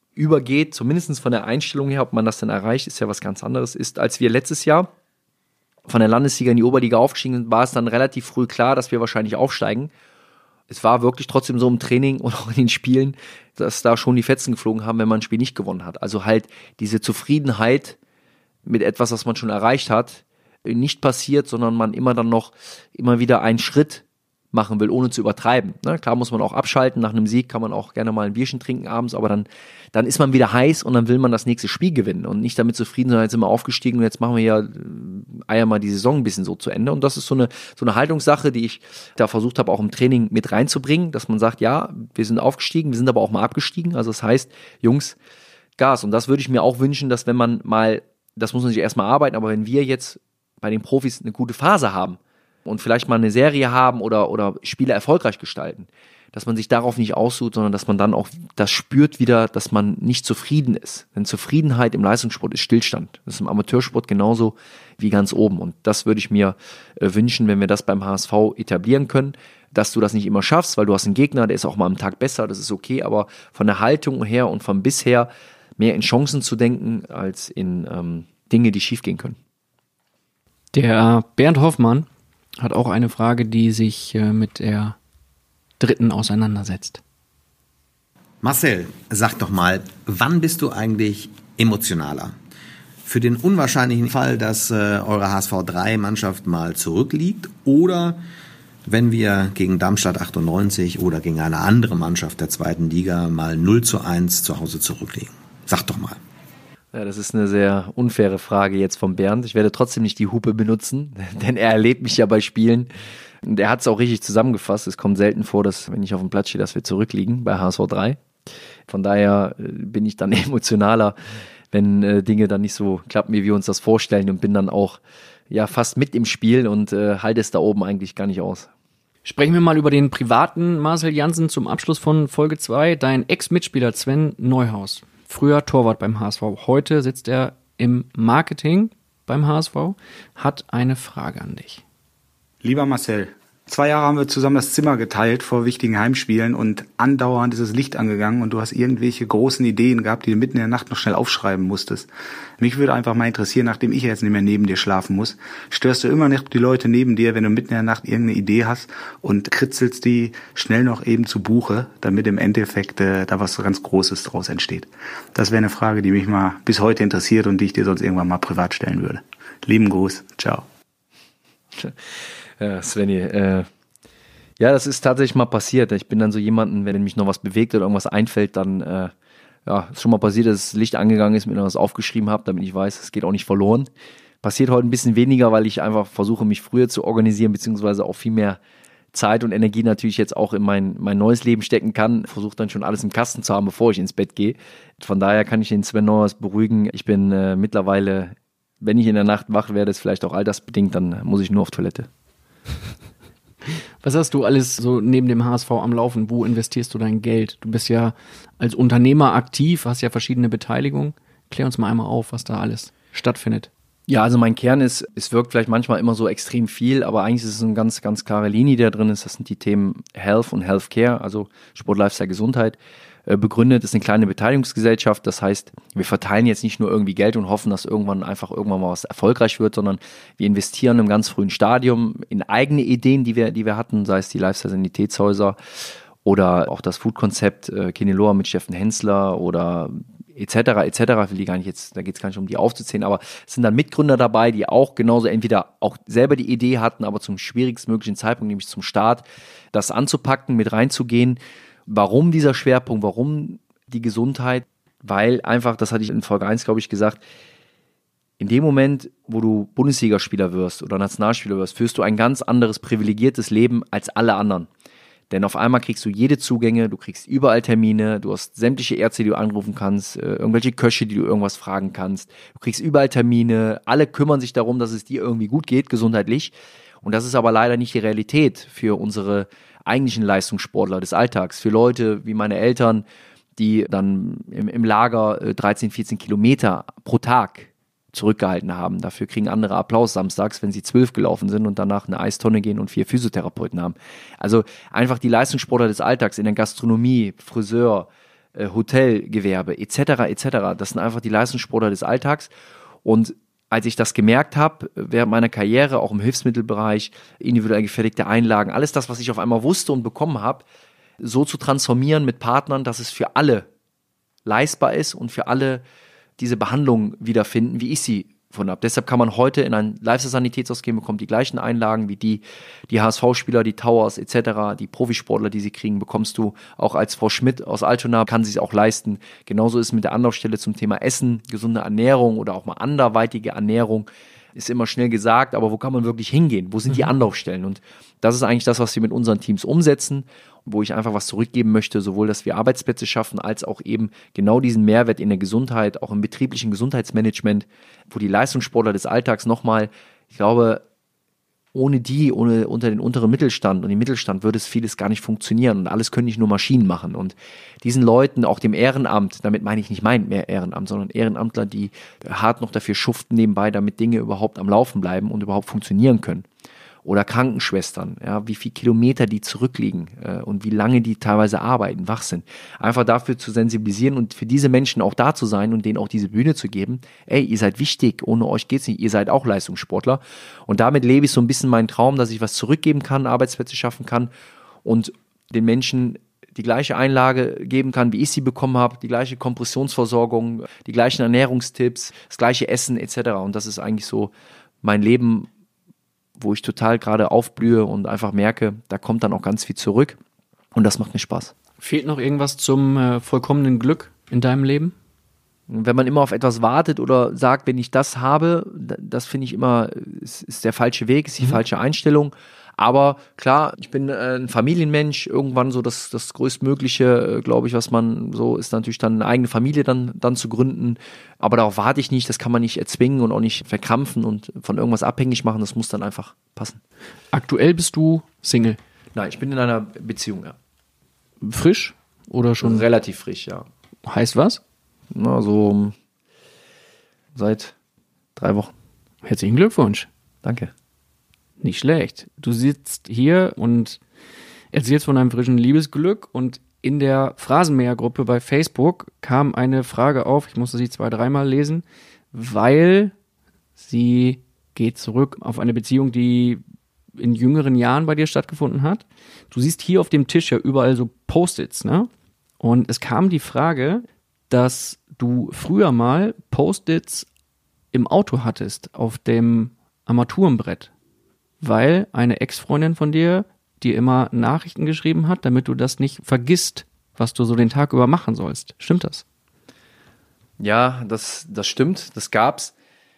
übergeht, zumindest von der Einstellung her, ob man das denn erreicht, ist ja was ganz anderes, ist, als wir letztes Jahr von der Landesliga in die Oberliga aufgestiegen sind, war es dann relativ früh klar, dass wir wahrscheinlich aufsteigen. Es war wirklich trotzdem so im Training und auch in den Spielen, dass da schon die Fetzen geflogen haben, wenn man ein Spiel nicht gewonnen hat. Also halt diese Zufriedenheit mit etwas, was man schon erreicht hat, nicht passiert, sondern man immer wieder einen Schritt machen will, ohne zu übertreiben. Ne? Klar muss man auch abschalten, nach einem Sieg kann man auch gerne mal ein Bierchen trinken abends, aber dann ist man wieder heiß und dann will man das nächste Spiel gewinnen und nicht damit zufrieden sein, jetzt sind wir aufgestiegen und jetzt machen wir ja eier mal die Saison ein bisschen so zu Ende. Und das ist so eine Haltungssache, die ich da versucht habe, auch im Training mit reinzubringen, dass man sagt, ja, wir sind aufgestiegen, wir sind aber auch mal abgestiegen. Also das heißt, Jungs, Gas. Und das würde ich mir auch wünschen, dass wenn man mal, das muss man sich erstmal arbeiten, aber wenn wir jetzt bei den Profis eine gute Phase haben, und vielleicht mal eine Serie haben oder Spiele erfolgreich gestalten, dass man sich darauf nicht ausruht, sondern dass man dann auch das spürt wieder, dass man nicht zufrieden ist. Denn Zufriedenheit im Leistungssport ist Stillstand. Das ist im Amateursport genauso wie ganz oben. Und das würde ich mir wünschen, wenn wir das beim HSV etablieren können, dass du das nicht immer schaffst, weil du hast einen Gegner, der ist auch mal am Tag besser, das ist okay, aber von der Haltung her und von bisher mehr in Chancen zu denken, als in Dinge, die schief gehen können. Der Bernd Hoffmann hat auch eine Frage, die sich mit der dritten auseinandersetzt. Marcel, sag doch mal, wann bist du eigentlich emotionaler? Für den unwahrscheinlichen Fall, dass eure HSV-3-Mannschaft mal zurückliegt oder wenn wir gegen Darmstadt 98 oder gegen eine andere Mannschaft der zweiten Liga mal 0:1 zu Hause zurückliegen? Sag doch mal. Ja, das ist eine sehr unfaire Frage jetzt von Bernd. Ich werde trotzdem nicht die Hupe benutzen, denn er erlebt mich ja bei Spielen. Und er hat es auch richtig zusammengefasst. Es kommt selten vor, dass, wenn ich auf dem Platz stehe, dass wir zurückliegen bei HSV 3. Von daher bin ich dann emotionaler, wenn Dinge dann nicht so klappen, wie wir uns das vorstellen und bin dann auch ja fast mit im Spiel und halte es da oben eigentlich gar nicht aus. Sprechen wir mal über den privaten Marcel Jansen zum Abschluss von Folge 2. Dein Ex-Mitspieler Sven Neuhaus. Früher Torwart beim HSV, heute sitzt er im Marketing beim HSV, hat eine Frage an dich. Lieber Marcel, 2 Jahre haben wir zusammen das Zimmer geteilt vor wichtigen Heimspielen und andauernd ist das Licht angegangen und du hast irgendwelche großen Ideen gehabt, die du mitten in der Nacht noch schnell aufschreiben musstest. Mich würde einfach mal interessieren, nachdem ich jetzt nicht mehr neben dir schlafen muss, störst du immer noch die Leute neben dir, wenn du mitten in der Nacht irgendeine Idee hast und kritzelst die schnell noch eben zu Buche, damit im Endeffekt da was ganz Großes draus entsteht. Das wäre eine Frage, die mich mal bis heute interessiert und die ich dir sonst irgendwann mal privat stellen würde. Lieben Gruß, ciao. Ja, Svenny, ja, das ist tatsächlich mal passiert. Ich bin dann so jemanden, wenn mich noch was bewegt oder irgendwas einfällt, dann ist schon mal passiert, dass das Licht angegangen ist, mir noch was aufgeschrieben habe, damit ich weiß, es geht auch nicht verloren. Passiert heute ein bisschen weniger, weil ich einfach versuche, mich früher zu organisieren, beziehungsweise auch viel mehr Zeit und Energie natürlich jetzt auch in mein neues Leben stecken kann. Versuche dann schon alles im Kasten zu haben, bevor ich ins Bett gehe. Von daher kann ich den Sven Neuhaus beruhigen. Ich bin mittlerweile, wenn ich in der Nacht wach werde, ist vielleicht auch altersbedingt, dann muss ich nur auf Toilette. Was hast du alles so neben dem HSV am Laufen? Wo investierst du dein Geld? Du bist ja als Unternehmer aktiv, hast ja verschiedene Beteiligungen. Klär uns mal einmal auf, was da alles stattfindet. Ja, also mein Kern ist, es wirkt vielleicht manchmal immer so extrem viel, aber eigentlich ist es eine ganz, ganz klare Linie, die da drin ist. Das sind die Themen Health und Healthcare, also Sport, Lifestyle, Gesundheit. Begründet ist eine kleine Beteiligungsgesellschaft. Das heißt, wir verteilen jetzt nicht nur irgendwie Geld und hoffen, dass irgendwann mal was erfolgreich wird, sondern wir investieren im ganz frühen Stadium in eigene Ideen, die wir hatten, sei es die Lifestyle-Sanitätshäuser oder auch das Food-Konzept Kineloa mit Steffen Hensler oder etc. will die gar nicht jetzt, da geht es gar nicht um die aufzuzählen, aber es sind dann Mitgründer dabei, die auch genauso entweder auch selber die Idee hatten, aber zum schwierigstmöglichen Zeitpunkt, nämlich zum Start, das anzupacken, mit reinzugehen. Warum dieser Schwerpunkt, warum die Gesundheit? Weil einfach, das hatte ich in Folge 1, glaube ich, gesagt, in dem Moment, wo du Bundesligaspieler wirst oder Nationalspieler wirst, führst du ein ganz anderes privilegiertes Leben als alle anderen. Denn auf einmal kriegst du jede Zugänge, du kriegst überall Termine, du hast sämtliche Ärzte, die du anrufen kannst, irgendwelche Köche, die du irgendwas fragen kannst. Du kriegst überall Termine, alle kümmern sich darum, dass es dir irgendwie gut geht, gesundheitlich. Und das ist aber leider nicht die Realität für unsere eigentlichen Leistungssportler des Alltags. Für Leute wie meine Eltern, die dann im Lager 13, 14 Kilometer pro Tag zurückgehalten haben. Dafür kriegen andere Applaus samstags, wenn sie 12 gelaufen sind und danach eine Eistonne gehen und 4 Physiotherapeuten haben. Also einfach die Leistungssportler des Alltags in der Gastronomie, Friseur, Hotelgewerbe etc. etc. Das sind einfach die Leistungssportler des Alltags. Und als ich das gemerkt habe, während meiner Karriere, auch im Hilfsmittelbereich, individuell gefertigte Einlagen, alles das, was ich auf einmal wusste und bekommen habe, so zu transformieren mit Partnern, dass es für alle leistbar ist und für alle diese Behandlung wiederfinden, wie ich sie gefunden habe. Deshalb kann man heute in ein Lifestyle-Sanitätshaus gehen, bekommt die gleichen Einlagen wie die HSV-Spieler, die Towers etc., die Profisportler, die sie kriegen, bekommst du auch als Frau Schmidt aus Altona, kann sie es auch leisten. Genauso ist mit der Anlaufstelle zum Thema Essen, gesunde Ernährung oder auch mal anderweitige Ernährung. Ist immer schnell gesagt, aber wo kann man wirklich hingehen? Wo sind die Anlaufstellen? Und das ist eigentlich das, was wir mit unseren Teams umsetzen, wo ich einfach was zurückgeben möchte, sowohl, dass wir Arbeitsplätze schaffen, als auch eben genau diesen Mehrwert in der Gesundheit, auch im betrieblichen Gesundheitsmanagement, wo die Leistungssportler des Alltags nochmal, ich glaube, ohne unter den unteren Mittelstand und den Mittelstand würde es vieles gar nicht funktionieren und alles können nicht nur Maschinen machen. Und diesen Leuten, auch dem Ehrenamt, damit meine ich nicht mein Ehrenamt, sondern Ehrenamtler, die hart noch dafür schuften nebenbei, damit Dinge überhaupt am Laufen bleiben und überhaupt funktionieren können. Oder Krankenschwestern, ja, wie viele Kilometer die zurückliegen und wie lange die teilweise arbeiten, wach sind. Einfach dafür zu sensibilisieren und für diese Menschen auch da zu sein und denen auch diese Bühne zu geben. Ey, ihr seid wichtig, ohne euch geht's nicht, ihr seid auch Leistungssportler. Und damit lebe ich so ein bisschen meinen Traum, dass ich was zurückgeben kann, Arbeitsplätze schaffen kann und den Menschen die gleiche Einlage geben kann, wie ich sie bekommen habe, die gleiche Kompressionsversorgung, die gleichen Ernährungstipps, das gleiche Essen etc. Und das ist eigentlich so mein Leben, wo ich total gerade aufblühe und einfach merke, da kommt dann auch ganz viel zurück und das macht mir Spaß. Fehlt noch irgendwas zum vollkommenen Glück in deinem Leben? Wenn man immer auf etwas wartet oder sagt, wenn ich das habe, das finde ich immer, ist der falsche Weg, ist die falsche Einstellung. Aber klar, ich bin ein Familienmensch, irgendwann so das Größtmögliche, glaube ich, was man so ist, natürlich dann eine eigene Familie dann zu gründen. Aber darauf warte ich nicht, das kann man nicht erzwingen und auch nicht verkrampfen und von irgendwas abhängig machen, das muss dann einfach passen. Aktuell bist du Single? Nein, ich bin in einer Beziehung, ja. Frisch oder schon? Relativ frisch, ja. Heißt was? Na, so seit 3 Wochen. Herzlichen Glückwunsch. Danke. Nicht schlecht. Du sitzt hier und erzählst von einem frischen Liebesglück und in der Phrasenmäher-Gruppe bei Facebook kam eine Frage auf, ich musste sie 2-3 Mal lesen, weil sie geht zurück auf eine Beziehung, die in jüngeren Jahren bei dir stattgefunden hat. Du siehst hier auf dem Tisch ja überall so Post-its, ne? Und es kam die Frage, dass du früher mal Post-its im Auto hattest, auf dem Armaturenbrett, weil eine Ex-Freundin von dir dir immer Nachrichten geschrieben hat, damit du das nicht vergisst, was du so den Tag über machen sollst. Stimmt das? Ja, das stimmt, das gab's.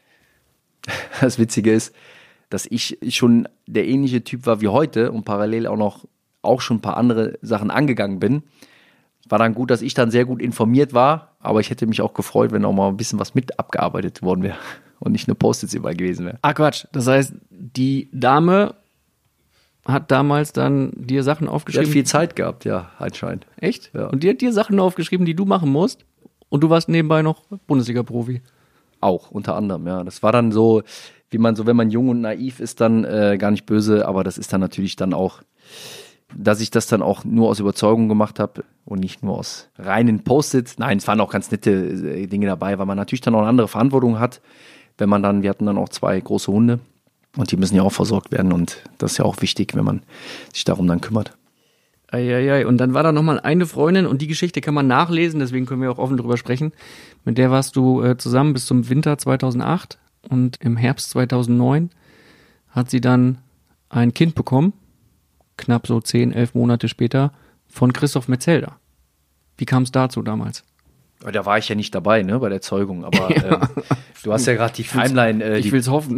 Das Witzige ist, dass ich schon der ähnliche Typ war wie heute und parallel auch schon ein paar andere Sachen angegangen bin. War dann gut, dass ich dann sehr gut informiert war, aber ich hätte mich auch gefreut, wenn auch mal ein bisschen was mit abgearbeitet worden wäre und nicht nur Post-its überall gewesen wäre. Ah, Quatsch. Das heißt, die Dame hat damals dann dir Sachen aufgeschrieben? Die hat viel Zeit gehabt, ja, anscheinend. Echt? Ja. Und die hat dir Sachen aufgeschrieben, die du machen musst? Und du warst nebenbei noch Bundesliga-Profi? Auch, unter anderem, ja. Das war dann so, wie man so, wenn man jung und naiv ist, dann gar nicht böse, aber das ist dann natürlich dann auch, dass ich das dann auch nur aus Überzeugung gemacht habe und nicht nur aus reinen Post-its. Nein, es waren auch ganz nette Dinge dabei, weil man natürlich dann auch eine andere Verantwortung hat, wenn man dann, wir hatten dann auch 2 große Hunde und die müssen ja auch versorgt werden und das ist ja auch wichtig, wenn man sich darum dann kümmert. Eieiei, und dann war da nochmal eine Freundin und die Geschichte kann man nachlesen, deswegen können wir auch offen drüber sprechen. Mit der warst du zusammen bis zum Winter 2008 und im Herbst 2009 hat sie dann ein Kind bekommen, knapp so 10, 11 Monate später, von Christoph Metzelder. Wie kam es dazu damals? Da war ich ja nicht dabei, ne, bei der Zeugung, aber ja. Du hast ja gerade die Timeline. Ich will's hoffen.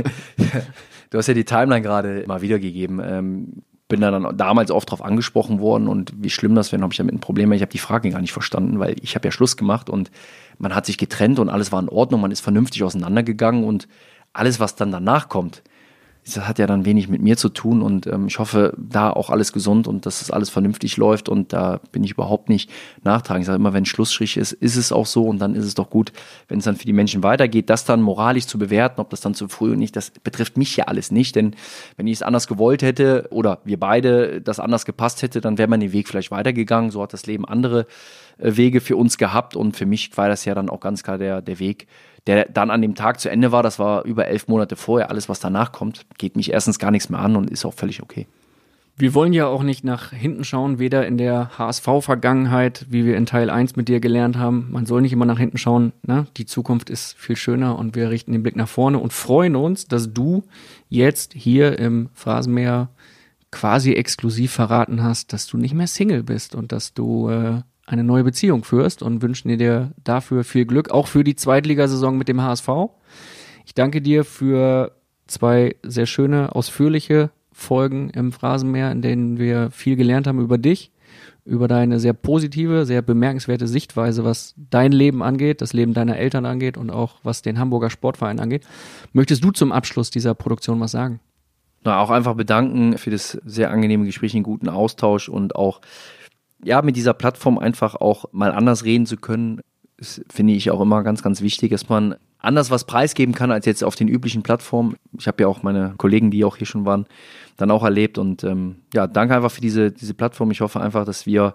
Du hast ja die Timeline gerade mal wiedergegeben. Bin dann damals oft drauf angesprochen worden und wie schlimm das wäre, habe ich damit ein Problem. Ich habe die Frage gar nicht verstanden, weil ich habe ja Schluss gemacht und man hat sich getrennt und alles war in Ordnung, man ist vernünftig auseinandergegangen und alles, was dann danach kommt, das hat ja dann wenig mit mir zu tun und ich hoffe, da auch alles gesund und dass das alles vernünftig läuft und da bin ich überhaupt nicht nachtragend. Ich sage immer, wenn Schlussstrich ist, ist es auch so und dann ist es doch gut, wenn es dann für die Menschen weitergeht, das dann moralisch zu bewerten, ob das dann zu früh und nicht, das betrifft mich ja alles nicht, denn wenn ich es anders gewollt hätte oder wir beide das anders gepasst hätte, dann wäre man den Weg vielleicht weitergegangen, so hat das Leben andere Wege für uns gehabt und für mich war das ja dann auch ganz klar der Weg, der dann an dem Tag zu Ende war, das war über 11 Monate vorher, alles was danach kommt, geht mich erstens gar nichts mehr an und ist auch völlig okay. Wir wollen ja auch nicht nach hinten schauen, weder in der HSV-Vergangenheit, wie wir in Teil 1 mit dir gelernt haben. Man soll nicht immer nach hinten schauen, ne? Die Zukunft ist viel schöner und wir richten den Blick nach vorne und freuen uns, dass du jetzt hier im Phrasenmäher quasi exklusiv verraten hast, dass du nicht mehr Single bist und dass du eine neue Beziehung führst und wünschen dir dafür viel Glück, auch für die Zweitligasaison mit dem HSV. Ich danke dir für 2 sehr schöne, ausführliche Folgen im Phrasenmäher, in denen wir viel gelernt haben über dich, über deine sehr positive, sehr bemerkenswerte Sichtweise, was dein Leben angeht, das Leben deiner Eltern angeht und auch was den Hamburger Sportverein angeht. Möchtest du zum Abschluss dieser Produktion was sagen? Na, auch einfach bedanken für das sehr angenehme Gespräch, einen guten Austausch und auch ja, mit dieser Plattform einfach auch mal anders reden zu können, das finde ich auch immer ganz, ganz wichtig, dass man anders was preisgeben kann als jetzt auf den üblichen Plattformen. Ich habe ja auch meine Kollegen, die auch hier schon waren, dann auch erlebt und ja, danke einfach für diese Plattform. Ich hoffe einfach, dass wir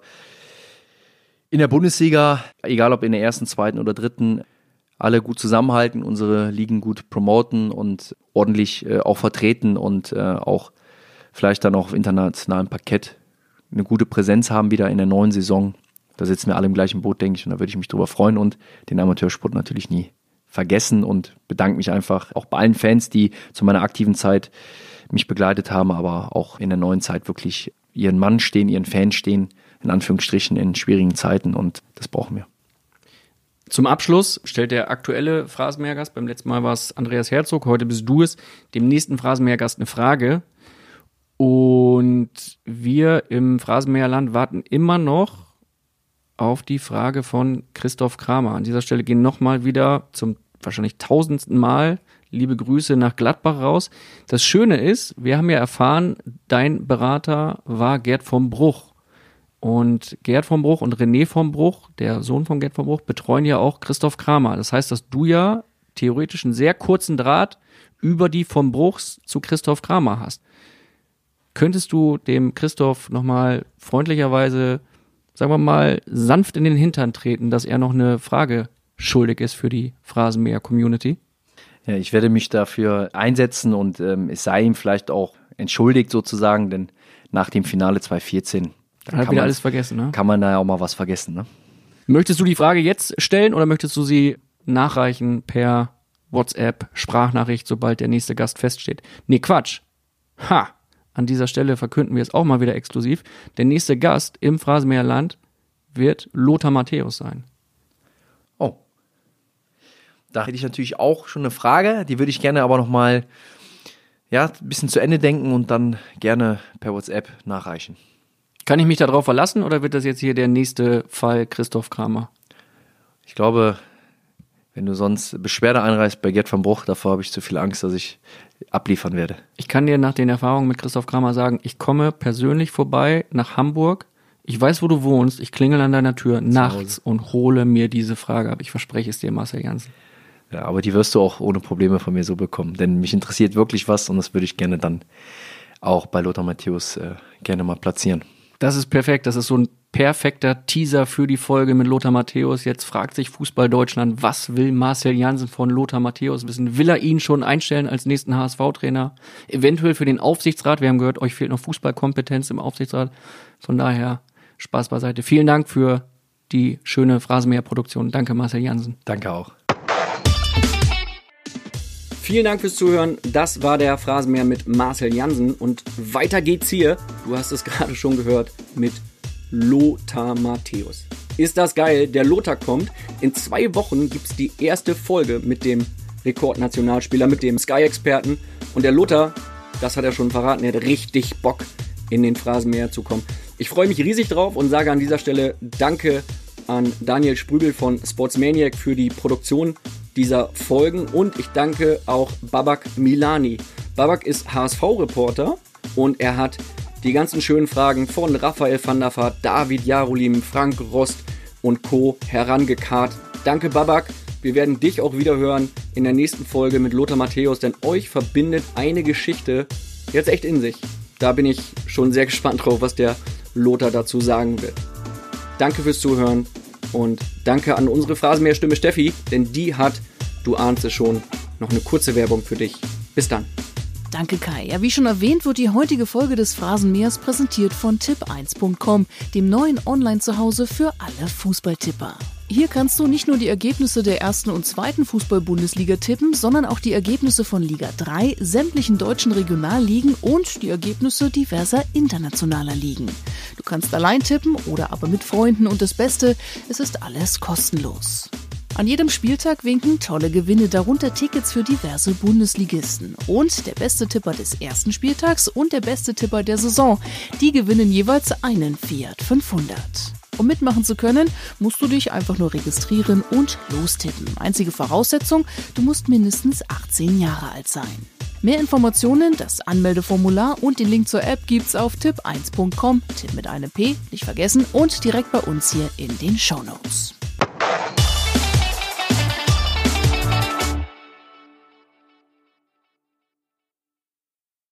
in der Bundesliga, egal ob in der 1., 2. oder 3., alle gut zusammenhalten, unsere Ligen gut promoten und ordentlich auch vertreten und auch vielleicht dann auch auf internationalem Parkett eine gute Präsenz haben wieder in der neuen Saison. Da sitzen wir alle im gleichen Boot, denke ich, und da würde ich mich drüber freuen und den Amateursport natürlich nie vergessen und bedanke mich einfach auch bei allen Fans, die zu meiner aktiven Zeit mich begleitet haben, aber auch in der neuen Zeit wirklich ihren Mann stehen, ihren Fans stehen, in Anführungsstrichen in schwierigen Zeiten und das brauchen wir. Zum Abschluss stellt der aktuelle Phrasenmähergast, beim letzten Mal war es Andreas Herzog, heute bist du es, dem nächsten Phrasenmähergast eine Frage. Und wir im Phrasenmäherland warten immer noch auf die Frage von Christoph Kramer. An dieser Stelle gehen nochmal wieder zum wahrscheinlich 1000. Mal liebe Grüße nach Gladbach raus. Das Schöne ist, wir haben ja erfahren, dein Berater war Gerd vom Bruch. Und Gerd vom Bruch und René vom Bruch, der Sohn von Gerd vom Bruch, betreuen ja auch Christoph Kramer. Das heißt, dass du ja theoretisch einen sehr kurzen Draht über die vom Bruchs zu Christoph Kramer hast. Könntest du dem Christoph nochmal freundlicherweise, sagen wir mal, sanft in den Hintern treten, dass er noch eine Frage schuldig ist für die Phrasenmäher-Community? Ja, ich werde mich dafür einsetzen und es sei ihm vielleicht auch entschuldigt sozusagen, denn nach dem Finale 2014 hat wieder alles vergessen, ne? Kann man da ja auch mal was vergessen, ne? Möchtest du die Frage jetzt stellen oder möchtest du sie nachreichen per WhatsApp, Sprachnachricht, sobald der nächste Gast feststeht? Nee, Quatsch. Ha! An dieser Stelle verkünden wir es auch mal wieder exklusiv. Der nächste Gast im Phrasenmäherland wird Lothar Matthäus sein. Oh. Da hätte ich natürlich auch schon eine Frage. Die würde ich gerne aber nochmal ein bisschen zu Ende denken und dann gerne per WhatsApp nachreichen. Kann ich mich darauf verlassen oder wird das jetzt hier der nächste Fall Christoph Kramer? Ich glaube, wenn du sonst Beschwerde einreichst bei Gerd vom Bruch, davor habe ich zu viel Angst, dass ich abliefern werde. Ich kann dir nach den Erfahrungen mit Christoph Kramer sagen, ich komme persönlich vorbei nach Hamburg. Ich weiß, wo du wohnst. Ich klingel an deiner Tür nachts und hole mir diese Frage ab. Ich verspreche es dir, Marcel Janssen. Ja, aber die wirst du auch ohne Probleme von mir so bekommen. Denn mich interessiert wirklich was und das würde ich gerne dann auch bei Lothar Matthäus gerne mal platzieren. Das ist perfekt. Das ist so ein perfekter Teaser für die Folge mit Lothar Matthäus. Jetzt fragt sich Fußball Deutschland, was will Marcel Janssen von Lothar Matthäus wissen? Will er ihn schon einstellen als nächsten HSV-Trainer? Eventuell für den Aufsichtsrat. Wir haben gehört, euch fehlt noch Fußballkompetenz im Aufsichtsrat. Von daher, Spaß beiseite. Vielen Dank für die schöne Phrasenmäher-Produktion. Danke, Marcel Janssen. Danke auch. Vielen Dank fürs Zuhören. Das war der Phrasenmäher mit Marcel Janssen. Und weiter geht's hier, du hast es gerade schon gehört, mit Lothar Matthäus. Ist das geil? Der Lothar kommt. In 2 Wochen gibt's die erste Folge mit dem Rekordnationalspieler, mit dem Sky-Experten. Und der Lothar, das hat er schon verraten, er hat richtig Bock, in den Phrasenmäher zu kommen. Ich freue mich riesig drauf und sage an dieser Stelle Danke an Daniel Sprügel von Sportsmaniac für die Produktion dieser Folgen und ich danke auch Babak Milani Babak ist HSV-Reporter und er hat die ganzen schönen Fragen von Raphael van der Vaart, David Jarolim, Frank Rost und Co. herangekarrt. Danke, Babak. Wir werden dich auch wieder hören in der nächsten Folge mit Lothar Matthäus, denn euch verbindet eine Geschichte jetzt echt in sich. Da bin ich schon sehr gespannt drauf, was der Lothar dazu sagen wird. Danke fürs Zuhören und danke an unsere Phrasenmäher-Stimme Steffi, denn die hat, du ahnst es schon, noch eine kurze Werbung für dich. Bis dann. Danke Kai. Ja, wie schon erwähnt, wird die heutige Folge des Phrasenmähers präsentiert von Tipp1.com, dem neuen Online-Zuhause für alle Fußballtipper. Hier kannst du nicht nur die Ergebnisse der 1. und 2. Fußball-Bundesliga tippen, sondern auch die Ergebnisse von Liga 3, sämtlichen deutschen Regionalligen und die Ergebnisse diverser internationaler Ligen. Du kannst allein tippen oder aber mit Freunden und das Beste, es ist alles kostenlos. An jedem Spieltag winken tolle Gewinne, darunter Tickets für diverse Bundesligisten. Und der beste Tipper des ersten Spieltags und der beste Tipper der Saison, die gewinnen jeweils einen Fiat 500. Um mitmachen zu können, musst du dich einfach nur registrieren und lostippen. Einzige Voraussetzung, du musst mindestens 18 Jahre alt sein. Mehr Informationen, das Anmeldeformular und den Link zur App gibt's auf tipp1.com, Tipp mit einem P, nicht vergessen, und direkt bei uns hier in den Shownotes.